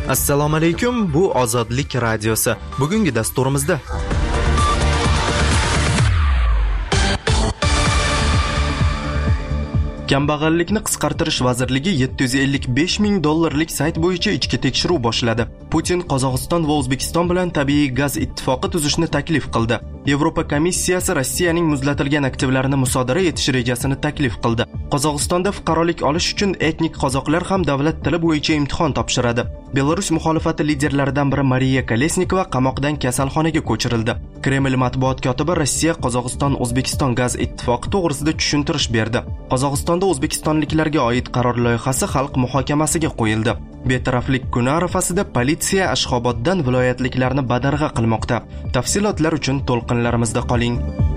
Assalomu alaykum, bu Ozodlik radiosi. Bugungi dasturimizda Kambag'allikni qisqartirish vazirligi $755,000 sayt bo'yicha ichki tekshiruv boshladi. Putin Qozog'iston va O'zbekiston bilan tabiiy gaz ittifoqi tuzishni taklif qildi. Yevropa komissiyasi Rossiyaning muzlatilgan aktivlarini musodara etish rejasini taklif qildi. Qozog'istonda fuqarolik olish uchun etnik qozoqlar ham davlat tili bo'yicha imtihon topshiradi. Belarus muxolifati liderlaridan biri Mariya Kolesnikova qamoqdan kasalxonaga ko'chirildi. Kreml matbuot kotibi Rossiya, Qozog'iston, O'zbekiston gaz ittifoqi to'g'risida tushuntirish berdi. Qozog'istonda o'zbekistonliklarga oid qaror loyihasi xalq muhokamasiga qo'yildi. Betaraflik kuni arafasida politsiya Ashxoboddan viloyatliklarni badarg'a qilmoqda. Tafsilotlar uchun to'lqinlarimizda qoling.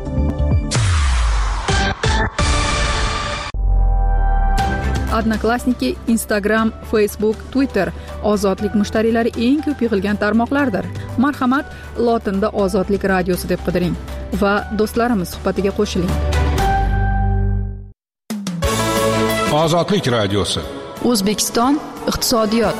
Odnoklassniki, Instagram, Facebook, Twitter ozodlik mushtariylari eng ko'p yig'ilgan tarmoqlardir. Marhamat, lotinda Ozodlik radiosi deb qidiring va do'stlarimiz suhbatiga qo'shiling. Ozodlik radiosi. O'zbekiston iqtisodiyot.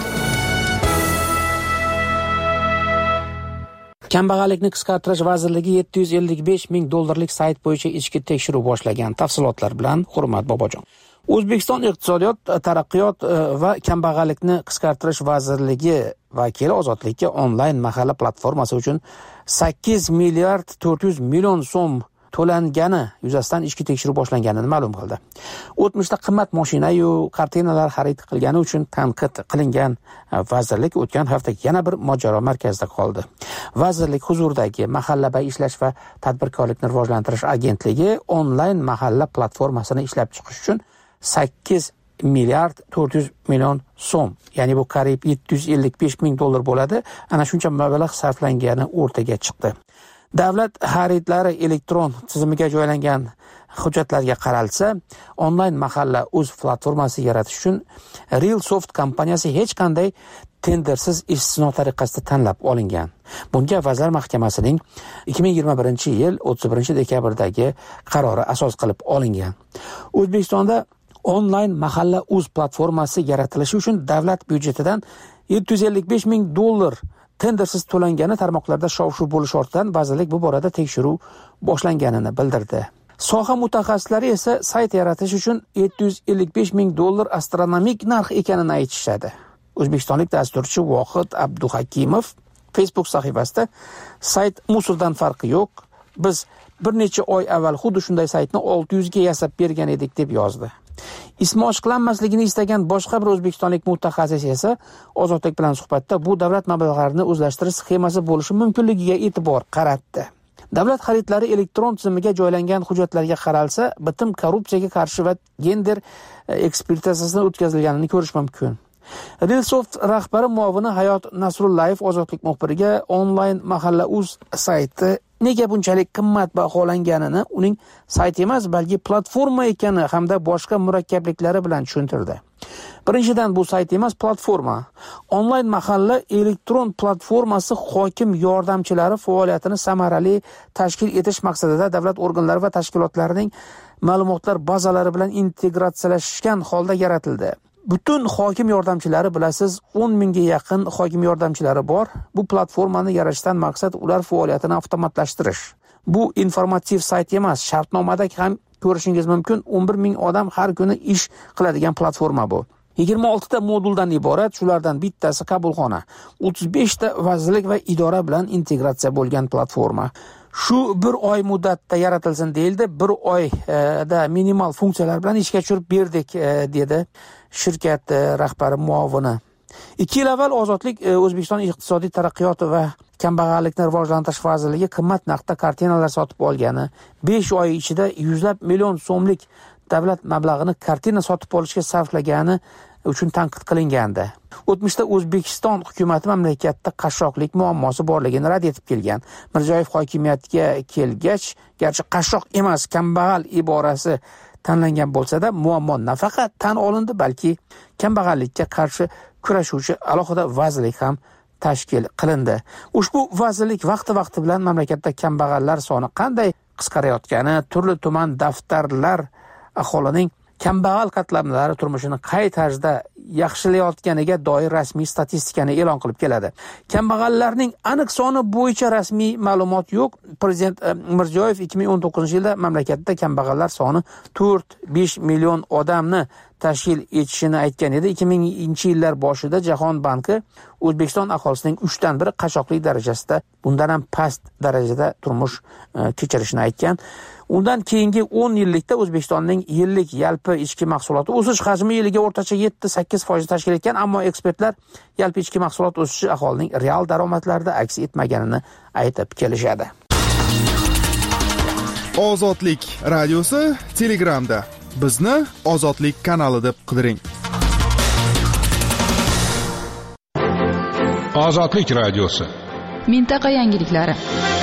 Kambag'allikni qisqartirish vazirligi $755,000 sayt bo'yicha ichki tekshiruv boshlagan. Tafsilotlar bilan Hurmat Bobojon. O'zbekiston iqtisodiyot, taraqqiyot va kambag'allikni qisqartirish vazirligi vakili Ozodlikka onlayn mahalla platformasi uchun 8,400,000,000 so'm to'langani yuzasidan ichki tekshiruv boshlanganini ma'lum qildi. O'tmishda qimmat mashina-yu kartinalar xarid qilgani uchun tanqid qilingan vazirlik o'tgan hafta yana bir mojaro markazida qoldi. Vazirlik huzuridagi Mahallabay ishlash va tadbirkorlikni rivojlantirish agentligi onlayn mahalla platformasini ishlab chiqish uchun 8,400,000,000 so'm, ya'ni bu qariyb $755,000 bo'ladi. Ana shuncha mablag' sarflangani o'rtaga chiqdi. Davlat xaridlari elektron tizimiga joylangan hujjatlarga qaralsa, onlayn mahalla o'z platformasi yaratish uchun RealSoft kompaniyasi hech qanday tendersiz istisno tariqasida tanlab olingan. Bunga Vazirlar Mahkamasining 2021-yil 31-dekabrdagi qarori asos qilib olingan. O'zbekistonda onlayn mahalla o'z platformasi yaratilishi uchun davlat byudjetidan $755,000 tendersiz to'langani tarmoqlarda shov-shuv bo'lish ortidan vazirlik bu borada tekshiruv boshlanganini bildirdi. Soha mutaxassislari esa sayt yaratish uchun $755,000 astronomik narx ekanini aytishadi. O'zbekistonlik dasturchi Vohid Abduhakimov Facebook sahifasida sayt musuldan farqi yo'q. Biz bir necha oy avval xuddi shunday saytni 600 ga yasab bergan edik deb yozdi. Ismi oshqlanmasligini istagan boshqa bir o'zbekistonlik mutaxassis esa Ozodlik bilan suhbatda bu davlat mablag'larini o'zlashtirish sxemasi bo'lishi mumkinligiga e'tibor qaratdi. Davlat xaridlari elektron tizimiga joylangan hujjatlarga qaralsa, bitim korrupsiyaga qarshi va gender ekspertizasidan o'tkazilganini ko'rish mumkin. RealSoft rahbari muavini Hayot Nasrullayev Ozodlik muxbiriga onlayn mahalla uz sayti nega bunchalik qimmat baholanganini uning sayti emas, balki platforma ekani hamda boshqa murakkabliklari bilan tushuntirdi. Birinchidan, bu sayt emas, platforma. Onlayn mahalla elektron platformasi hokim yordamchilari faoliyatini samarali tashkil etish maqsadida davlat organlari va tashkilotlarining ma'lumotlar bazalari bilan integratsiyalashgan holda yaratildi. Butun hokim yordamchilari bilasiz, 10,000 ga yaqin hokim yordamchilari bor. Bu platformani yaratishdan maqsad ular faoliyatini avtomatlashtirish. Bu informativ sayt emas, shartnomada ham ko'rishingiz mumkin, 11,000 odam har kuni ish qiladigan platforma bu. 26 ta moduldan iborat, shulardan bittasi qabulxona. 35 ta vazirlik va idora bilan integratsiya bo'lgan platforma. Shu bir oy muddatda yaratilsin deyildi. Bir oyda minimal funksiyalar bilan ishga tushirib berdik, dedi shirkat rahbari muavini. 2 yil avval Ozodlik O'zbekiston iqtisodiy taraqqiyot va kambag'allikni rivojlantirish vazirligi qimmat narxda kartinalar sotib olgani, 5 oy ichida yuzlab million so'mlik davlat mablag'ini kartina sotib olishga sarflagani uchun tanqid qilingandi. O'tmishda O'zbekiston hukumatı mamlakatda qashshoqlik muammosi borligini rad etib kelgan. Mirziyoyev hokimiyatga kelgach, garchi qashshoq emas, kambag'al iborasi tanlangan bo'lsa-da, muammo nafaqat tan olindi, balki kambag'allikka qarshi kurashuvchi alohida vazirlik ham tashkil qilindi. Ushbu vazirlik vaqti bilan mamlakatda kambag'allar soni qanday qisqarayotgani, turli tuman daftarlar aholining kambag'al qatlamlari turmushini qay tarzda yaxshilayotganiga doir rasmiy statistikani e'lon qilib keladi. Kambag'allarning aniq soni bo'yicha rasmiy ma'lumot yo'q. Prezident Mirziyoyev 2019-yilda mamlakatda kambag'allar soni 4-5 million odamni tashkil etishini aytgan edi. 2000-yillar boshida Jahon banki O'zbekiston aholisining 3dan 1 qashshoqlik darajasida, bundan ham past darajada turmush kechirishini aytgan. Undan keyingi 10 yillikda O'zbekistonning yillik yalpi ichki mahsuloti o'sish hajmi yiliga o'rtacha 7-8% tashkil etgan, ammo ekspertlar yalpi ichki mahsulot o'sishi aholining real daromadlarida aks etmaganini aytib kelishadi. Ozodlik radiosi Telegramda. Bizni Ozodlik kanali deb qidiring. Ozodlik radiosi. Mintaqa yangiliklari.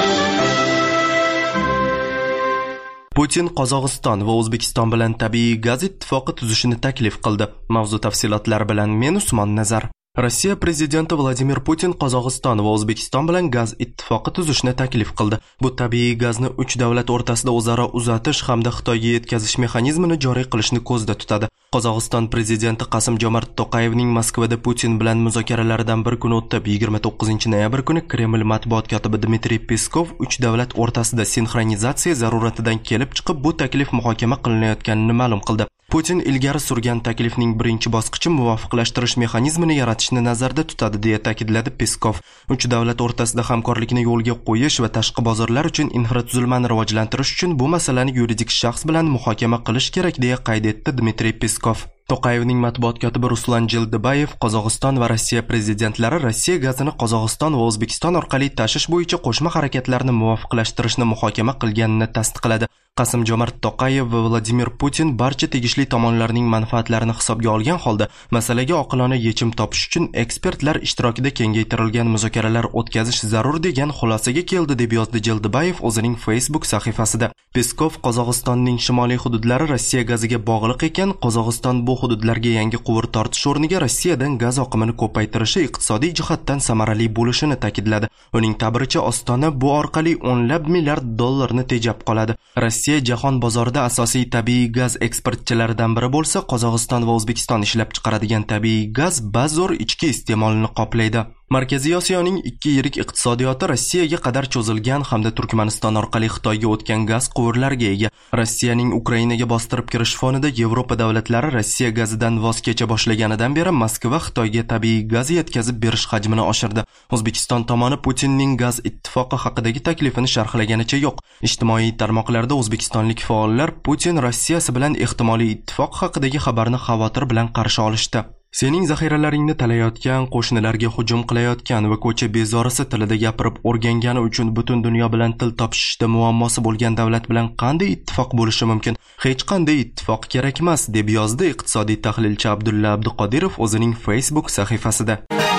Putin Qozog'iston va O'zbekiston bilan tabiiy gaz ittifoqi tuzishni taklif qildi. Mavzu tafsilotlari bilan men Usmon Nazar. Rossiya prezidenti Vladimir Putin Qozog'iston va O'zbekiston bilan gaz ittifoqi tuzishni taklif qildi. Bu tabiiy gazni 3 davlat o'rtasida o'zaro uzatish hamda Xitoyga yetkazish mexanizmini joriy qilishni ko'zda tutadi. Qozog'iston prezidenti Qosim-Jomart To'qayevning Moskvada Putin bilan muzokaralaridan bir kun o'tib, 29-noyabr kuni Kreml matbuot kotibi Dmitriy Peskov 3 davlat o'rtasida sinxronizatsiya zaruratidan kelib chiqib, bu taklif muhokama qilinayotganini ma'lum qildi. Putin ilgari surgan taklifning birinchi bosqichi muvofiqlashtirish mexanizmini yaratishni nazarda tutadi, deya ta'kidladi Peskov. 3 davlat o'rtasida hamkorlikni yo'lga qo'yish va tashqi bozorlar uchun infratuzilmani rivojlantirish uchun bu masalani yuridik shaxs bilan muhokama qilish kerak, deya qayd etdi Dmitriy Peskov. To'qayevning matbuot kotibi Ruslan Jeldibayev Qozog'iston va Rossiya prezidentlari Rossiya gazini Qozog'iston va O'zbekiston orqali tashish bo'yicha qo'shma harakatlarni muvofiqlashtirishni muhokama qilganini tasdiqladi. Qosim-Jomart To'qayev va Vladimir Putin barcha tegishli tomonlarning manfaatlarini hisobga olgan holda masalaga oqilona yechim topish uchun ekspertlar ishtirokida kengaytirilgan muzokaralar o'tkazish zarur degan xulosaga keldi, deb yozdi Jeldibayev o'zining Facebook sahifasida. Peskov Qozog'istonning shimoliy hududlari Rossiya gaziga bog'liq ekan, Qozog'iston bu hududlarga yangi quvur tortish o'rniga Rossiyadan gaz oqimini ko'paytirishi iqtisodiy jihatdan samarali bo'lishini ta'kidladi. Uning ta'biricha, Ostona bu orqali o'nlab milliard dollarni tejab qoladi. Rossiya jahon bozorida asosiy tabiiy gaz eksportchilaridan biri bo'lsa, Qozog'iston va O'zbekiston ishlab chiqaradigan tabiiy gaz bazo'r ichki iste'molini qoplaydi. Markaziy Osiyoning 2 yirik iqtisodiyoti Rossiyaga qadar cho'zilgan hamda Turkmaniston orqali Xitoyga o'tgan gaz quvurlariga ega. Rossiyaning Ukrainaga bostirib kirish fonida Yevropa davlatlari Rossiya gazidan voz kecha boshlaganidan beri Moskva Xitoyga tabiiy gaz yetkazib berish hajmini oshirdi. O'zbekiston tomoni Putinning gaz ittifoqi haqidagi taklifini sharhlaganicha yo'q. Ijtimoiy tarmoqlarda o'zbekistonlik faollar Putin Rossiyasi bilan ehtimoliy ittifoq haqidagi xabarni xavotir bilan qarshi olishdi. Sening zaxiralaringni talayotgan, qo'shnilarga hujum qilayotgan va ko'cha bezorisi tilida gapirib o'rgangani uchun butun dunyo bilan til topishishda muammosi bo'lgan davlat bilan qanday ittifoq bo'lishi mumkin? Hech qanday ittifoq kerak emas, deb yozdi iqtisodiy tahlilchi Abdulla Abduqodirov o'zining Facebook sahifasida.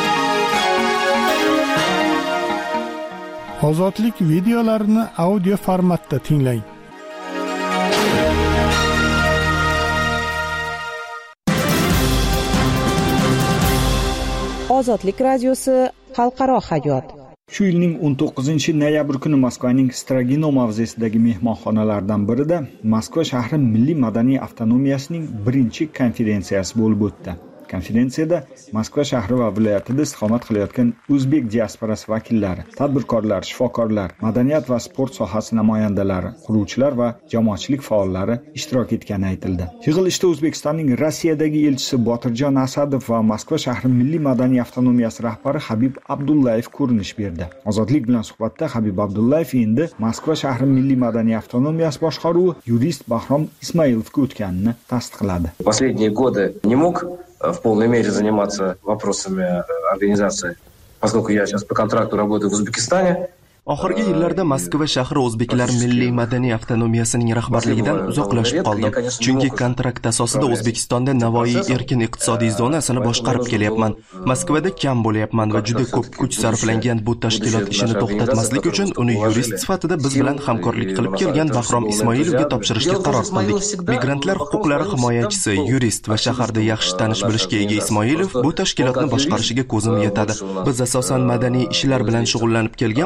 Ozodlik videolarini audio formatda tinglang. Ozodlik radiosi xalqaro hayot. Shu yilning 19-noyabr kuni Moskvaning Strogino mavzesidagi mehmonxonalardan birida Moskva shahri milliy madaniy avtonomiyasining birinchi konferensiyasi bo'lib o'tdi. Konferensiyada Moskva shahri va viloyatida istiqomat qilayotgan o'zbek diasporasi vakillari, tadbirkorlar, shifokorlar, madaniyat va sport sohasi namoyandalari, quruvchilar va jamoatchilik faollari ishtirok etgani aytildi. Yig'ilishda O'zbekistonning Rossiyadagi elchisi Botirjon Asadov va Moskva shahri milliy madaniy avtonomiyasi rahbari Habib Abdullayev ko'rinish berdi. Ozodlik bilan suhbatda Habib Abdullayev endi Moskva shahri milliy madaniy avtonomiyasi boshqaruvi yurist Bahrom Ismoilovga o'tganini tasdiqladi. Последние годы не мог в полной мере заниматься вопросами организации, поскольку я сейчас по контракту работаю в Узбекистане. Oxirgi yillarda Moskva shahri o'zbeklar milliy madaniy avtonomiyasining rahbarligidan uzoqlashib qoldi. Chunki kontrakt asosida O'zbekistonda Navoiy erkin iqtisodiy zonasini boshqarib kelyapman. Moskvada kam bo'lyapman va juda ko'p kuch sarflangan bu tashkilot ishini to'xtatmaslik uchun uni yurist sifatida biz bilan hamkorlik qilib kelgan Bahrom Ismoilovga topshirishga qaror qildik. Migrantlar huquqlari himoyachisi, yurist va shaharda yaxshi tanish bilishga ega Ismoilov bu tashkilotni boshqarishiga ko'zim yetadi. Biz asosan madaniy ishlar bilan shug'ullanib kelgan bo'lsak,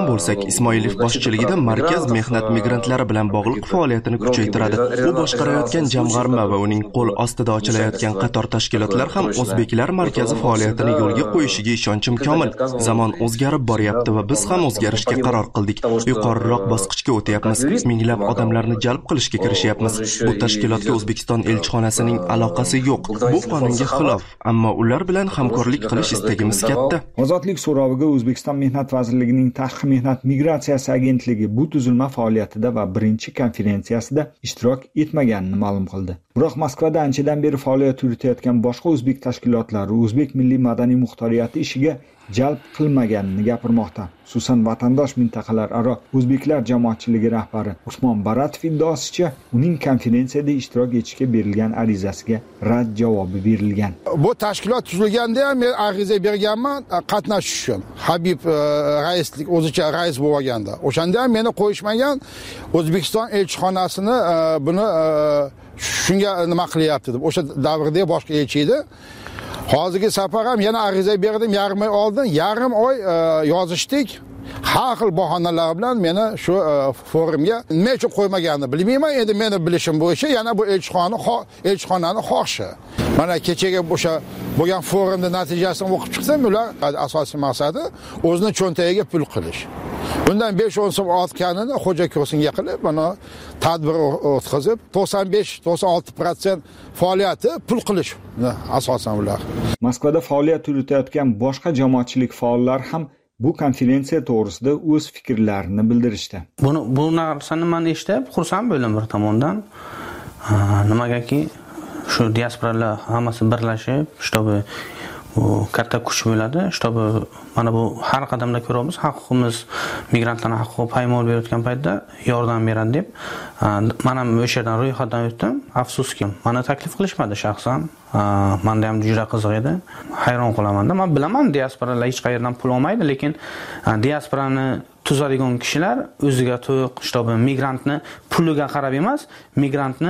Ismoilov boshchiligida markaz mehnat migrantlari bilan bog'liq faoliyatini kuchaytiradi. U boshqarayotgan jamg'arma va uning qo'l ostida ochilayotgan qator tashkilotlar ham o'zbeklar markazi faoliyatini yo'lga qo'yishiga ishonchim komil. Zamon o'zgarib boryapti va biz ham o'zgarishga qaror qildik. Yuqoriroq bosqichga o'tyapmiz. Minglab odamlarni jalb qilishga kirishyapmiz. Bu tashkilotga O'zbekiston elchixonasining aloqasi yo'q. Bu qonunga xilof, ammo ular bilan hamkorlik qilish istagimiz katta. Ozodlik so'roviga O'zbekiston Mehnat vazirligining Tashqi mehnat migratsiyasi agentligi bu tuzilma faoliyatida va birinchi konferensiyasida ishtirok etmaganini ma'lum qildi. Biroq Moskvada anchadan beri faoliyat yuritayotgan boshqa o'zbek tashkilotlari o'zbek milliy madaniy muxtoriyati ishiga jalb qilmaganini gapirmoqda. Xususan vatandosh mintaqalararo o'zbeklar jamoatchiligi rahbari Usmon Baratov iddaosicha, uning konferensiyada ishtirok etishga berilgan arizasiga rad javobi berilgan. Bu tashkilot tuzilganda ham men ariza berganman qatnashish uchun. Habib raislik o'zicha rais bo'lganda. O'shanda ham meni qo'yishmagan. O'zbekiston elchixonasini buni shunga nima qilyapti deb. O'sha davrda boshqa elchi edi. Hozirgi safar ham yana ariza berdim, yarim oy oldin, yarim oy yozishdik. Har xil bahonalar bilan meni shu forumga nima uchun qo'ymaganini bilmayman. Endi meni bilishim bo'yicha yana bu elchixonani xohishi. Mana kechagi o'sha bo'lgan forumda natijasini o'qib chiqsam, ular asosiy maqsadi o'zini cho'ntagiga pul qilish. Bundan 5-10 so'm ortganini xo'ja ko'rsinga qilib, mana tadbir o'tkazib, 95-96% faoliyati pul qilish asosan ular. Moskvada faoliyat yuritayotgan boshqa jamoatchilik faollari ham bu konferensiya to'g'risida o'z fikrlarini bildirishdi. Bu narsani men eshitib, xursand bo'ldim bir tomondan. Nimagaki shu diasporalar hammasi birlashib, shtobi katta kuch bo'ladi, shtobi mana bu har qadamda ko'ramiz, huquqimiz, migrantlarning huquqi paymol berayotgan paytda yordam beradi deb. Men ham o'sha yerdan ro'yxatdan o'tdim. Afsuski, meni taklif qilishmadi shaxsan. Menda ham juda qiziq edi. Hayron qolaman. Men bilaman, diasporalar hech qayerdan pul olmaydi, lekin diasporani tuzadigan kishilar o'ziga to'q, shtobi migrantni puliga qarab emas, migrantni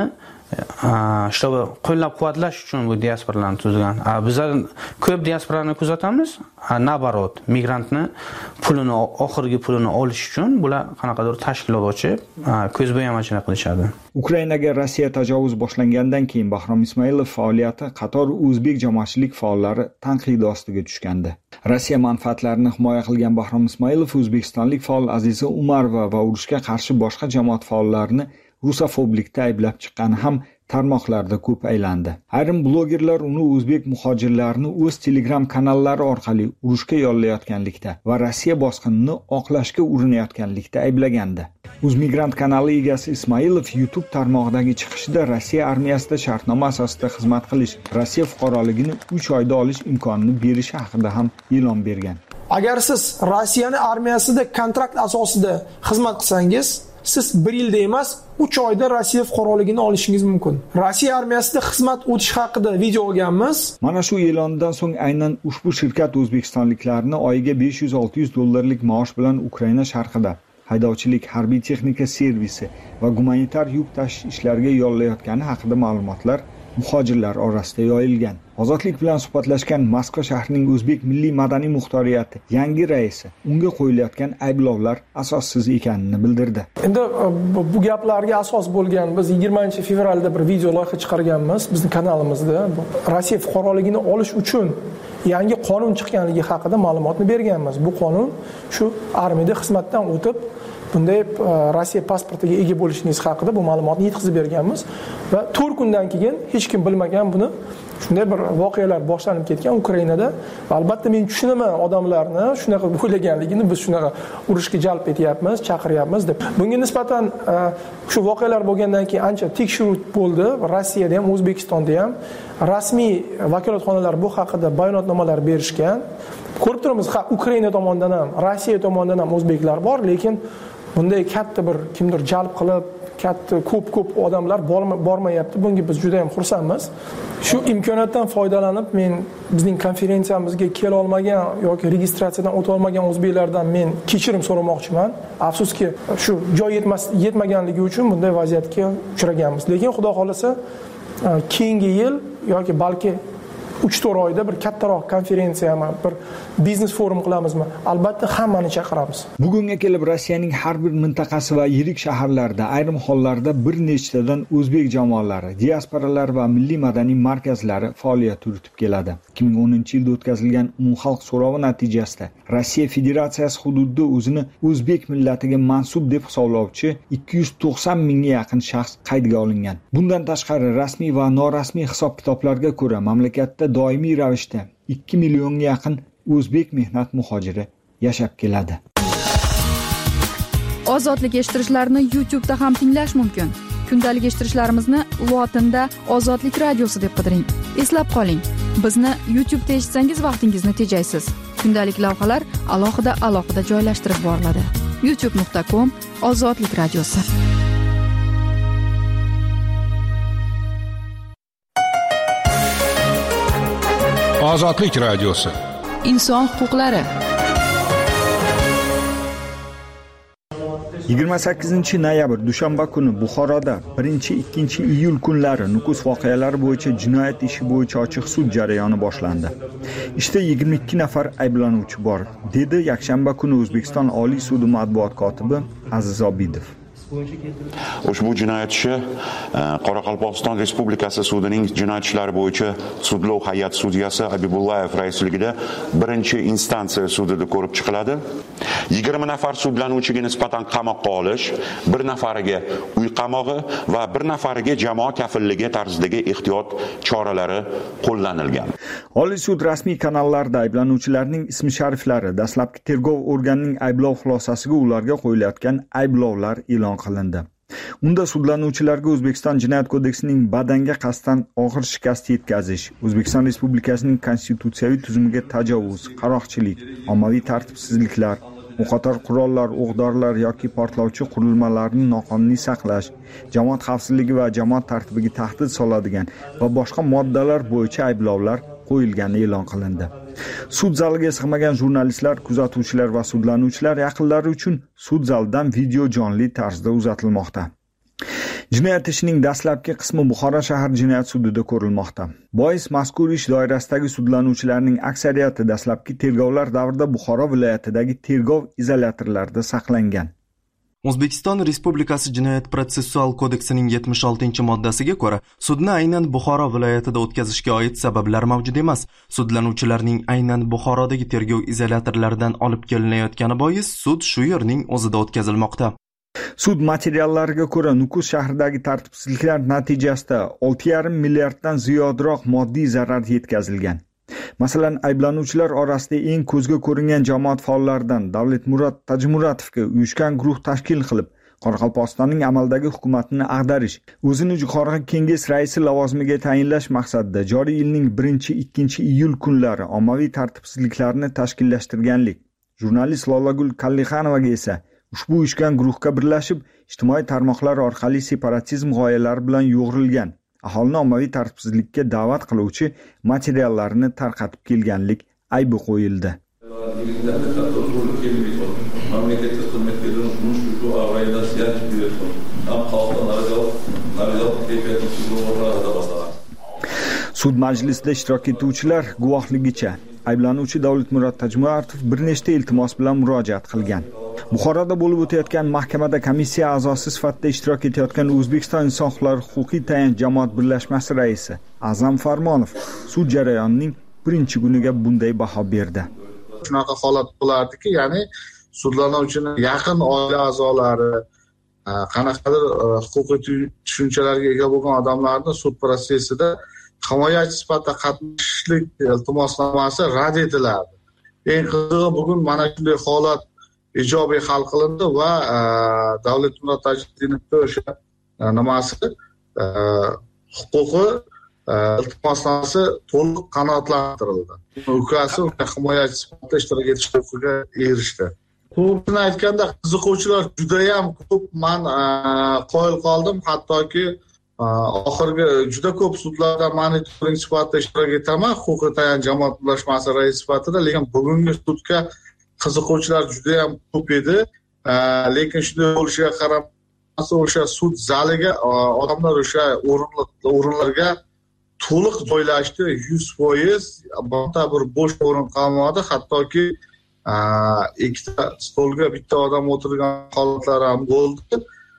shtobi qo'llab-quvvatlash uchun bu diasporalarni tuzgan. Bizlar ko'p diasporani kuzatamiz, nabarot, migrantni pulini, oxirgi pulini olish uchun bular qanaqadir tashkilot ochib, ko'zbo'yamachilik qilishadi. Ukrainaga Rossiya tajovuz boshlangandan keyin Bahrom Ismoilov faoliyati qator o'zbek jamoatchilik faollari tanqid ostiga tushgandi. Rossiya manfaatlarini himoya qilgan Bahrom Ismoilov o'zbekistonlik faol Aziza Umarova va urushga qarshi boshqa jamoat faollarini rusofoblikda ayblab chiqqani ham tarmoqlarda ko'p aylandi. Ayrim blogerlar uni o'zbek muhojirlarini o'z Telegram kanallari orqali urushga yollayotganlikda va Rossiya bosqinini oqlashga urinayotganlikda ayblagandi. O'zmigrant kanali egasi Ismoilov YouTube tarmog'idagi chiqishida Rossiya armiyasida shartnoma asosida xizmat qilish, Rossiya fuqaroligini 3 oyda olish imkonini berishi haqida ham e'lon bergan. Agar siz Rossiyaning armiyasida kontrakt asosida xizmat qilsangiz, siz 1 yilda emas, 3 oyda Rossiya fuqaroligini olishingiz mumkin. Rossiya armiyasida xizmat o'tish haqida video olganmiz. Mana shu e'londan so'ng aynan ushbu shirkat o'zbekistonliklarni oyiga $500-600 maosh bilan Ukraina sharqida haydovchilik, harbiy texnika servisi va gumanitar yuk tashish ishlariga yollayotgani haqida ma'lumotlar muhojirlar orasida yoyilgan. Ozodlik bilan suhbatlashgan Moskva shahrining o'zbek milliy madaniy muxtoriyati yangi raisi unga qo'yilayotgan ayblovlar asossiz ekanini bildirdi. Endi bu gaplarga asos bo'lgan biz 20-fevralda bir video loyiha chiqarganmiz bizning kanalimizda. Rossiya fuqaroligini olish uchun yangi qonun chiqqanligi haqida ma'lumotni berganmiz. Bu qonun shu armiyada xizmatdan o'tib bunday Rossiya pasportiga ega bo'lishingiz haqida bu ma'lumotni yetkazib berganmiz va 4 kundan keyin hech kim bilmagan buni shunday bir voqealar boshlanib ketgan Ukrainada. Va albatta men tushunaman odamlarni shunaqa o'ylaganligini, biz shunaqa urushga jalb etyapmiz, chaqiryapmiz deb. Bunga nisbatan shu voqealar bo'lgandan keyin ancha tekshiruv bo'ldi. Rossiyada ham, O'zbekistonda ham rasmiy vakolatxonalar bu haqida bayonotnomalar berishgan. Ko'rib turamiz, Ukraina tomonidan ham, Rossiya tomonidan ham o'zbeklar bor, lekin bunday katta bir kimdir jalb qilib, katta ko'p odamlar bormayapti. Bunga biz juda ham xursandmiz. Shu imkoniyatdan foydalanib men bizning konferensiyamizga kela olmagan yoki registratsiyadan o'ta olmagan o'zbeklardan men kechirim so'ramoqchiman. Afsuski shu joy yetmaganligi uchun bunday vaziyatga uchraganmiz. Lekin xudo xolasa keyingi yil yoki balki 3-4 oyda bir kattaroq konferensiyami, bir biznes forum qilamizmi? Albatta hammani chaqiramiz. Bugunga kelib Rossiyaning har bir mintaqasi va yirik shaharlarida ayrim hollarda bir nechtadan o'zbek jamoalari, diasporalar va milliy madaniy markazlari faoliyat yuritib keladi. 2010-yilda o'tkazilgan umumxalq so'rovi natijasida Rossiya Federatsiyasi hududida o'zini o'zbek millatiga mansub deb hisoblovchi 290 mingga yaqin shaxs qaydga olingan. Bundan tashqari rasmiy va norasmiy hisob-kitoblarga ko'ra mamlakatda doimiy ravishda 2 millionga yaqin o'zbek mehnat muhojiri yashab keladi. Ozodlik eshittirishlarni YouTube'da ham tinglash mumkin. Kundalik eshittirishlarimizni lotinda Ozodlik radiosi deb qidiring. Eslab qoling, bizni YouTube'da eshitsangiz vaqtingizni tejaysiz. Kundalik lavhalar alohida joylashtirib boriladi. youtube.com/Ozodlik radiosi. Ozodlik radiosi. Inson huquqlari. 28-noyabr dushanba kuni Buxoroda 1-2 iyul kunlari Nukus voqealari bo'yicha jinoyat ishi bo'yicha ochiq sud jarayoni boshlandi. Ishda 22 nafar ayblanuvchi bor, dedi yakshanba kuni O'zbekiston Oliy sudi matbuot kotibi Aziz Obidov. Ushbu jinoyat ishi Qoraqalpog'iston Respublikasi sudining jinoyat ishlari bo'yicha sudlov hay'at sudyasi Abibullayev raisligida 1-instansiya sudida ko'rib chiqiladi. 20 nafar sudlanuvchiga nisbatan qamoqqa olish, 1 nafariga uy qamog'i va 1 nafariga jamoa kafilligi tarzidagi ehtiyot choralari qo'llanilgan. Oliy sud rasmiy kanallarda ayblanuvchilarning ism-shariflari, dastlabki tergov organining ayblov xulosasiga ularga qo'yilayotgan ayblovlar e'lon qilindi. Unda sudlanuvchilarga O'zbekiston Jinoyat kodeksining badanga qasddan og'ir shikast yetkazish, O'zbekiston Respublikasining konstitutsiyaviy tuzumiga tajovuz, qaroqchilik, ommaviy tartibsizliklar, o'qotar qurollar, o'q-dorilar yoki portlovchi qurilmalarni noqonuniy saqlash, jamoat xavfsizligi va jamoat tartibiga tahdid soladigan va boshqa moddalar bo'yicha ayblovlar qo'yilgani e'lon qilindi. Sud zaliga sig'magan jurnalistlar, kuzatuvchilar va sudlanuvchilar yaqinlari uchun sud zalidan video jonli tarzda uzatilmoqda. Jinoyat ishining dastlabki qismi Buxoro shahar jinoyat sudida ko'rilmoqda. Bois mazkur ish doirasidagi sudlanuvchilarning aksariyati dastlabki tergovlar davrida Buxoro viloyatidagi tergov izolyatorlarida saqlangan. O'zbekiston Respublikasi Jinoyat protsessual kodeksining 76-moddasiga ko'ra, sudni aynan Buxoro viloyatida o'tkazishga oid sabablar mavjud emas. Sudlanuvchilarning aynan Buxorodagi tergov izolyatorlaridan olib kelinayotgani bois sud shu yerning o'zida o'tkazilmoqda. Sud materiallariga ko'ra, Nukus shahridagi tartibsizliklar natijasida 6,5 milliarddan ziyodroq moddiy zarar yetkazilgan. Masalan, ayblanuvchilar orasida eng ko'zga ko'ringan jamoat faollaridan Davlatmurod Tajmuratovga uyushgan guruh tashkil qilib, Qoraqalpog'istonning amaldagi hukumatini ag'darish, o'zini Jo'qorg'i Kenges raisi lavozimiga tayinlash maqsadida joriy yilning 1-2 iyul kunlari ommaviy tartibsizliklarni tashkillashtirganlik. Jurnalist Lolagul Kallixanovaga esa ushbu uyushgan guruhga birlashib, ijtimoiy tarmoqlar orqali separatizm g'oyalari bilan yo'g'rilgan, aholini ommaviy tartibsizlikka da'vat qiluvchi materiallarni tarqatib kelganlik aybi qo'yildi. Sud majlisida ishtirok etuvchilar guvohligicha ayblanuvchi Davlatmurod Tajmuratov bir nechta iltimos bilan murojaat qilgan. Buxoroda bo'lib o'tayotgan mahkamada komissiya a'zosi sifatida ishtirok etayotgan O'zbekiston Inson huquqlari huquqiy tayanch jamoat birlashmasi raisi Azam Farmonov sud jarayonining birinchi kuniga bunday baho berdi. Shunaqa holat bo'lardiki, ya'ni sudlanuvchining yaqin oila a'zolari, qanaqadir huquqiy tushunchalarga ega bo'lgan odamlarni sud protsessida himoyachi sifatida qatnashishlik iltimosnomasi rad etiladi. Eng qizig'i, bugun mana shunday holat ijobiy hal qilindi va Davlatmurod Tajdinovga o'sha huquqi iltimosnomasi to'liq qanoatlantirildi. Ukasi himoyachi sifatida ishtirok etish huquqiga erishdi. To'g'risini aytganda, qiziquvchilar juda ham ko'p. Men qoyil qoldim, hattoki oxirgi juda ko'p sudlarda monitoring sifatida ishtirok etaman, huquqiy tayanch jamoat birlashmasi raisi sifatida, lekin bugungi sudga qiziquvchilar juda ham ko'p edi. Lekin shunday bo'lishiga qaramasdan o'sha sud zaliga odamlar o'sha o'rinlarga to'liq joylashdi 100%. Birorta bir bo'sh o'rin qolmadi. Hattoki ikkita stolga bitta odam o'tirgan holatlar ham bo'ldi.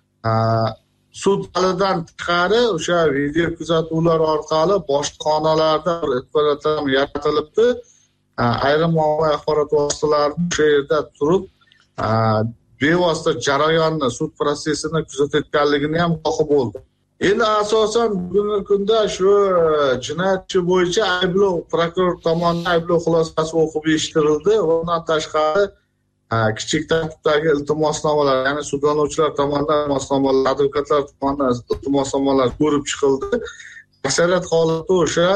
Sud zalidan tashqari o'sha video kuzatuvlar orqali boshqa xonalarda imkoniyatlar yaratilibdi. Ayrim ommaviy axborot vositalari o'sha yerda turib bevosita jarayonni, sud prosesini kuzatayotganligini ham guvohi bo'ldi. Endi asosan bugungi kunda shu jinoyat ishi bo'yicha ayblov prokuror tomonidan ayblov xulosasi o'qib eshittirildi. Undan tashqari kichik tartibdagi iltimosnomalar, ya'ni sudlanuvchilar tomonidan iltimosnomalar, advokatlar tomonidan iltimosnomalar ko'rib chiqildi. Aksariyat holatda o'sha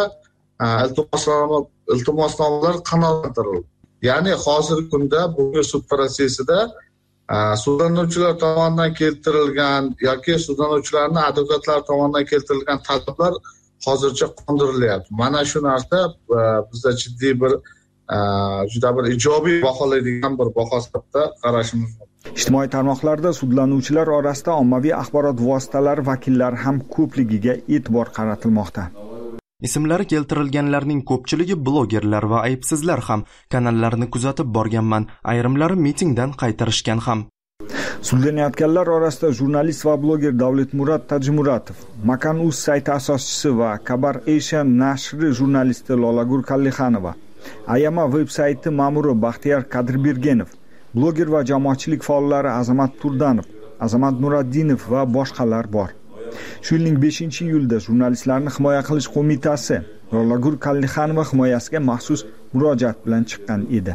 iltimosnomalar qanoatlantirildi. Ya'ni hozirgi kunda bugungi sud prosesida sudlanuvchilar tomonidan keltirilgan yoki sudlanuvchilarning advokatlar tomonidan keltirilgan talablar hozircha qondirilyapti. Mana shu narsa bizda jiddiy bir juda bir ijobiy baholaydigan bir baho sifatida qarashimiz mumkin. Ijtimoiy tarmoqlarda sudlanuvchilar orasida ommaviy axborot vositalari vakillari ham ko'pligiga e'tibor qaratilmoqda. Ismlari keltirilganlarning ko'pchiligi blogerlar va aybsizlar ham. Kanallarni kuzatib borganman, ayrimlari mitingdan qaytarishgan ham. Sudlanayotganlar orasida jurnalist va bloger Davlatmurod Tajimuratov, Makan.uz sayti asoschisi va Kabar Asia nashri jurnalisti Lolagur Kallixanova, Ayama veb-sayti ma'muri Baxtiyor Qadirbergenov, bloger va jamoatchilik faollari Azamat Turdanov, Azamat Nuraddinov va boshqalar bor. Shu yilning 5-iyulda jurnalistlarni himoya qilish qo'mitasi Lolagur Kallixanova himoyasiga maxsus murojaat bilan chiqqan edi.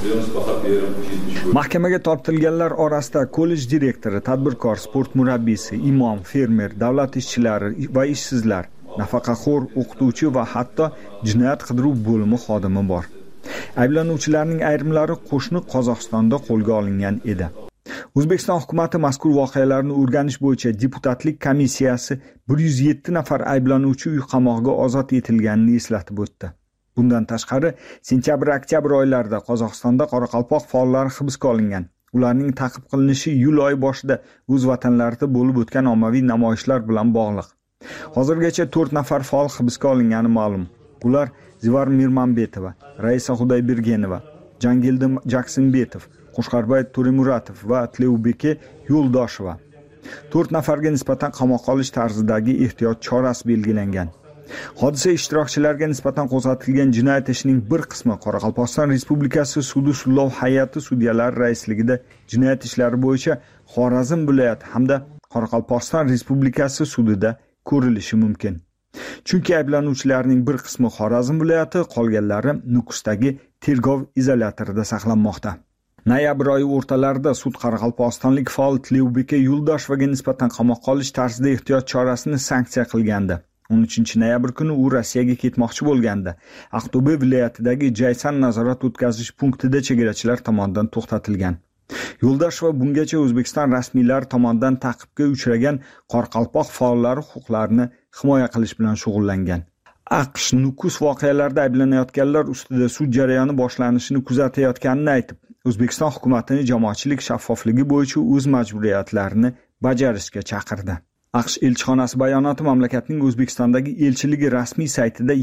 Mahkamaga tortilganlar orasida kollej direktori, tadbirkor, sport murabbiysi, imom, fermer, davlat ishchilari va ishsizlar, nafaqaxo'r, o'qituvchi va hatto jinoyat qidiruv bo'limi xodimi bor. Ayblanuvchilarning ayrimlari qo'shni Qozog'istonda qo'lga olingan edi. O'zbekiston hukumatı mazkur voqealarni o'rganish bo'yicha deputatlik komissiyasi 107 nafar ayblanuvchi uy qamog'iga ozod etilganini eslatib o'tdi. Bundan tashqari, sentyabr-oktyabr oylarida Qozog'istonda Qoraqalpoq faollari hibsga olingan. Ularning ta'qib qilinishi iyul oyi boshida o'z vatanlarida bo'lib o'tgan ommaviy namoyishlar bilan bog'liq. Hozirgacha 4 nafar faol hibsga olingani ma'lum. Ular Zivar Mirmanbetova, Raisa Xudoybergenova, Jangildi Jaksinbetov, Qo'shqarbay To'remuratov va Tleubeke Yo'ldosheva. 4 nafarga nisbatan qamoqqa olish tarzidagi ehtiyot chorasi belgilangan. Hodisa ishtirokchilariga nisbatan qo'zg'atilgan jinoyat ishining bir qismi Qoraqalpog'iston Respublikasi sudi sudlov hay'ati sudyalari raisligida jinoyat ishlari bo'yicha Xorazm viloyati hamda Qoraqalpog'iston Respublikasi sudida ko'rilishi mumkin. Chunki ayblanuvchilarning bir qismi Xorazm viloyati, qolganlari Nukusdagi tergov izolyatorida saqlanmoqda. Noyabr oyi o'rtalarida sud qoraqalpog'istonlik faol Tleubeke Yo'ldoshevaga nisbatan qamoqqa olish tarzida ehtiyot chorasini sanksiya qilgandi. 13 noyabr kuni u Rossiyaga ketmoqchi bo'lganda, Aqto'be viloyatidagi Jaysan nazorat o'tkazish punktida chegarachilar tomonidan to'xtatilgan. Yo'ldosheva bungacha O'zbekiston rasmiylari tomonidan ta'qibga uchragan Qoraqalpoq faollari huquqlarini himoya qilish bilan shug'ullangan. AQSh Nukus voqealarida ayblanayotganlar ustida sud jarayoni boshlanishini kuzatayotganini aytib, O'zbekiston hukumatini jamoatchilik shaffofligi bo'yicha o'z majburiyatlarini bajarishga chaqirdi. AQSh elchixonasi bayonoti mamlakatning O'zbekistondagi elchiligi rasmiy saytida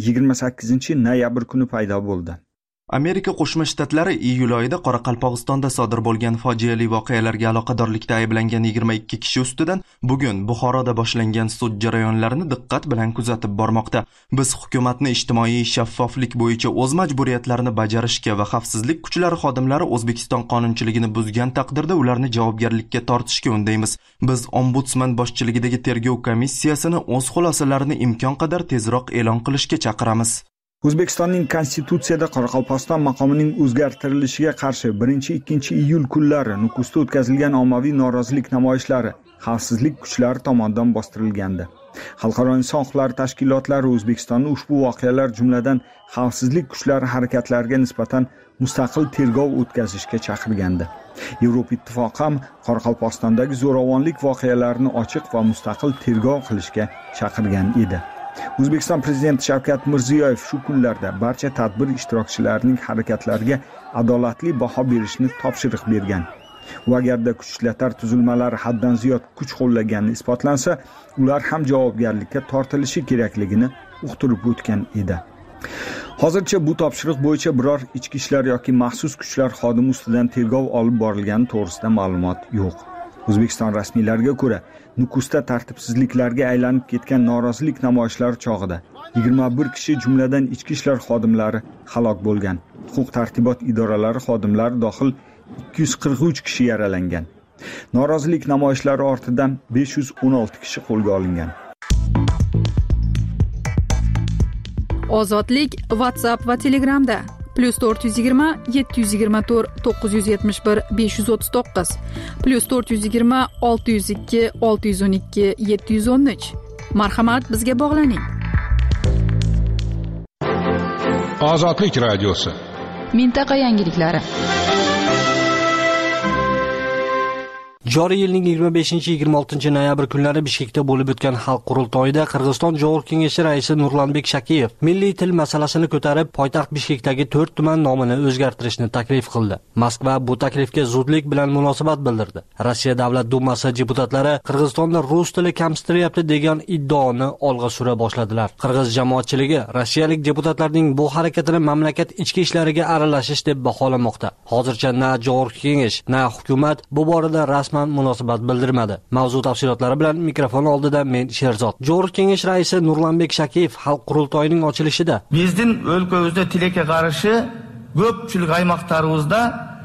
28 noyabr kuni paydo bo'ldi. Amerika Qo'shma Shtatlari iyul oyida Qoraqalpog'istonda sodir bo'lgan fojiali voqealarga aloqadorlikda ayblangan 22 kishi ustidan bugun Buxoroda boshlangan sud jarayonlarini diqqat bilan kuzatib bormoqda. Biz hukumatni ijtimoiy shaffoflik bo'yicha o'z majburiyatlarini bajarishga va xavfsizlik kuchlari xodimlari O'zbekiston qonunchiligini buzgan taqdirda ularni javobgarlikka tortishga undaymiz. Biz ombudsman boshchiligidagi tergov komissiyasini o'z xulosalarini imkon qadar tezroq e'lon qilishga chaqiramiz. O'zbekistonning konstitutsiyada Qoraqalpog'iston maqomining o'zgartirilishiga qarshi 1-2 iyul kunlari Nukusda o'tkazilgan ommaviy norozilik namoyishlari xavfsizlik kuchlari tomonidan bostirilgandi. Xalqaro inson huquqlari tashkilotlari O'zbekistonni ushbu voqealar jumladan xavfsizlik kuchlari harakatlariga nisbatan mustaqil tergov o'tkazishga chaqirgandi. Yevropa ittifoqi ham Qoraqalpog'istondagi zo'ravonlik voqealarini ochiq va mustaqil tergov qilishga chaqirgan edi. O'zbekiston prezidenti Shavkat Mirziyoyev shu kunlarda barcha tadbir ishtirokchilarining harakatlariga adolatli baho berishni topshiriq bergan. Va agarda kuch ishlatar tuzilmalari haddan ziyod kuch qo'llagani isbotlansa, ular ham javobgarlikka tortilishi kerakligini uqtirib o'tgan edi. Hozircha bu topshiriq bo'yicha biror ichki ishlar yoki maxsus kuchlar xodimi ustidan tergov olib borilgani to'g'risida ma'lumot yo'q. O'zbekiston rasmiylariga ko'ra, Nukusda tartibsizliklarga aylanib ketgan norozilik namoyishlari chog'ida 21 kishi, jumladan ichki ishlar xodimlari halok bo'lgan. Huquq-tartibot idoralari xodimlari dohil 243 kishi yaralangan. Norozilik namoyishlari ortidan 516 kishi qo'lga olingan. Ozodlik WhatsApp va Telegramda +420 724 971 539 +420 602 612 713. Marhamat, bizga bog'laning. Ozodlik radiosi. Mintaqa yangiliklari. Joriy yilning 25-26 noyabr kunlari Bishkekda bo'lib o'tgan xalq qurultoyida Qirg'iziston Jo'g'ir kengashi raisi Nurlanbek Shakiyev milliy til masalasini ko'tarib, poytaxt Bishkekdagi 4 tuman nomini o'zgartirishni taklif qildi. Moskva bu taklifga zudlik bilan munosabat bildirdi. Rossiya Davlat dumasi deputatlari Qirg'izistonda rus tili kamsitilyapti degan iddaoni olg'a sura boshladilar. Qirg'iz jamoatchiligi rossiyalik deputatlarning bu harakatini mamlakat ichki ishlariga aralashish deb baholamoqda. Hozircha na Jo'g'ir kengash, na hukumat bu borada rasman munosabat bildirmadi. Mavzu tafsilotlari bilan mikrofon oldida men Sherzod. Jo'g'ir kengash raisi Nurlanbek Shakiyev xalq qurultoyining ochilishida Bizning o'lkamizda tilga qarshi ko'pchilik аймактарыбызda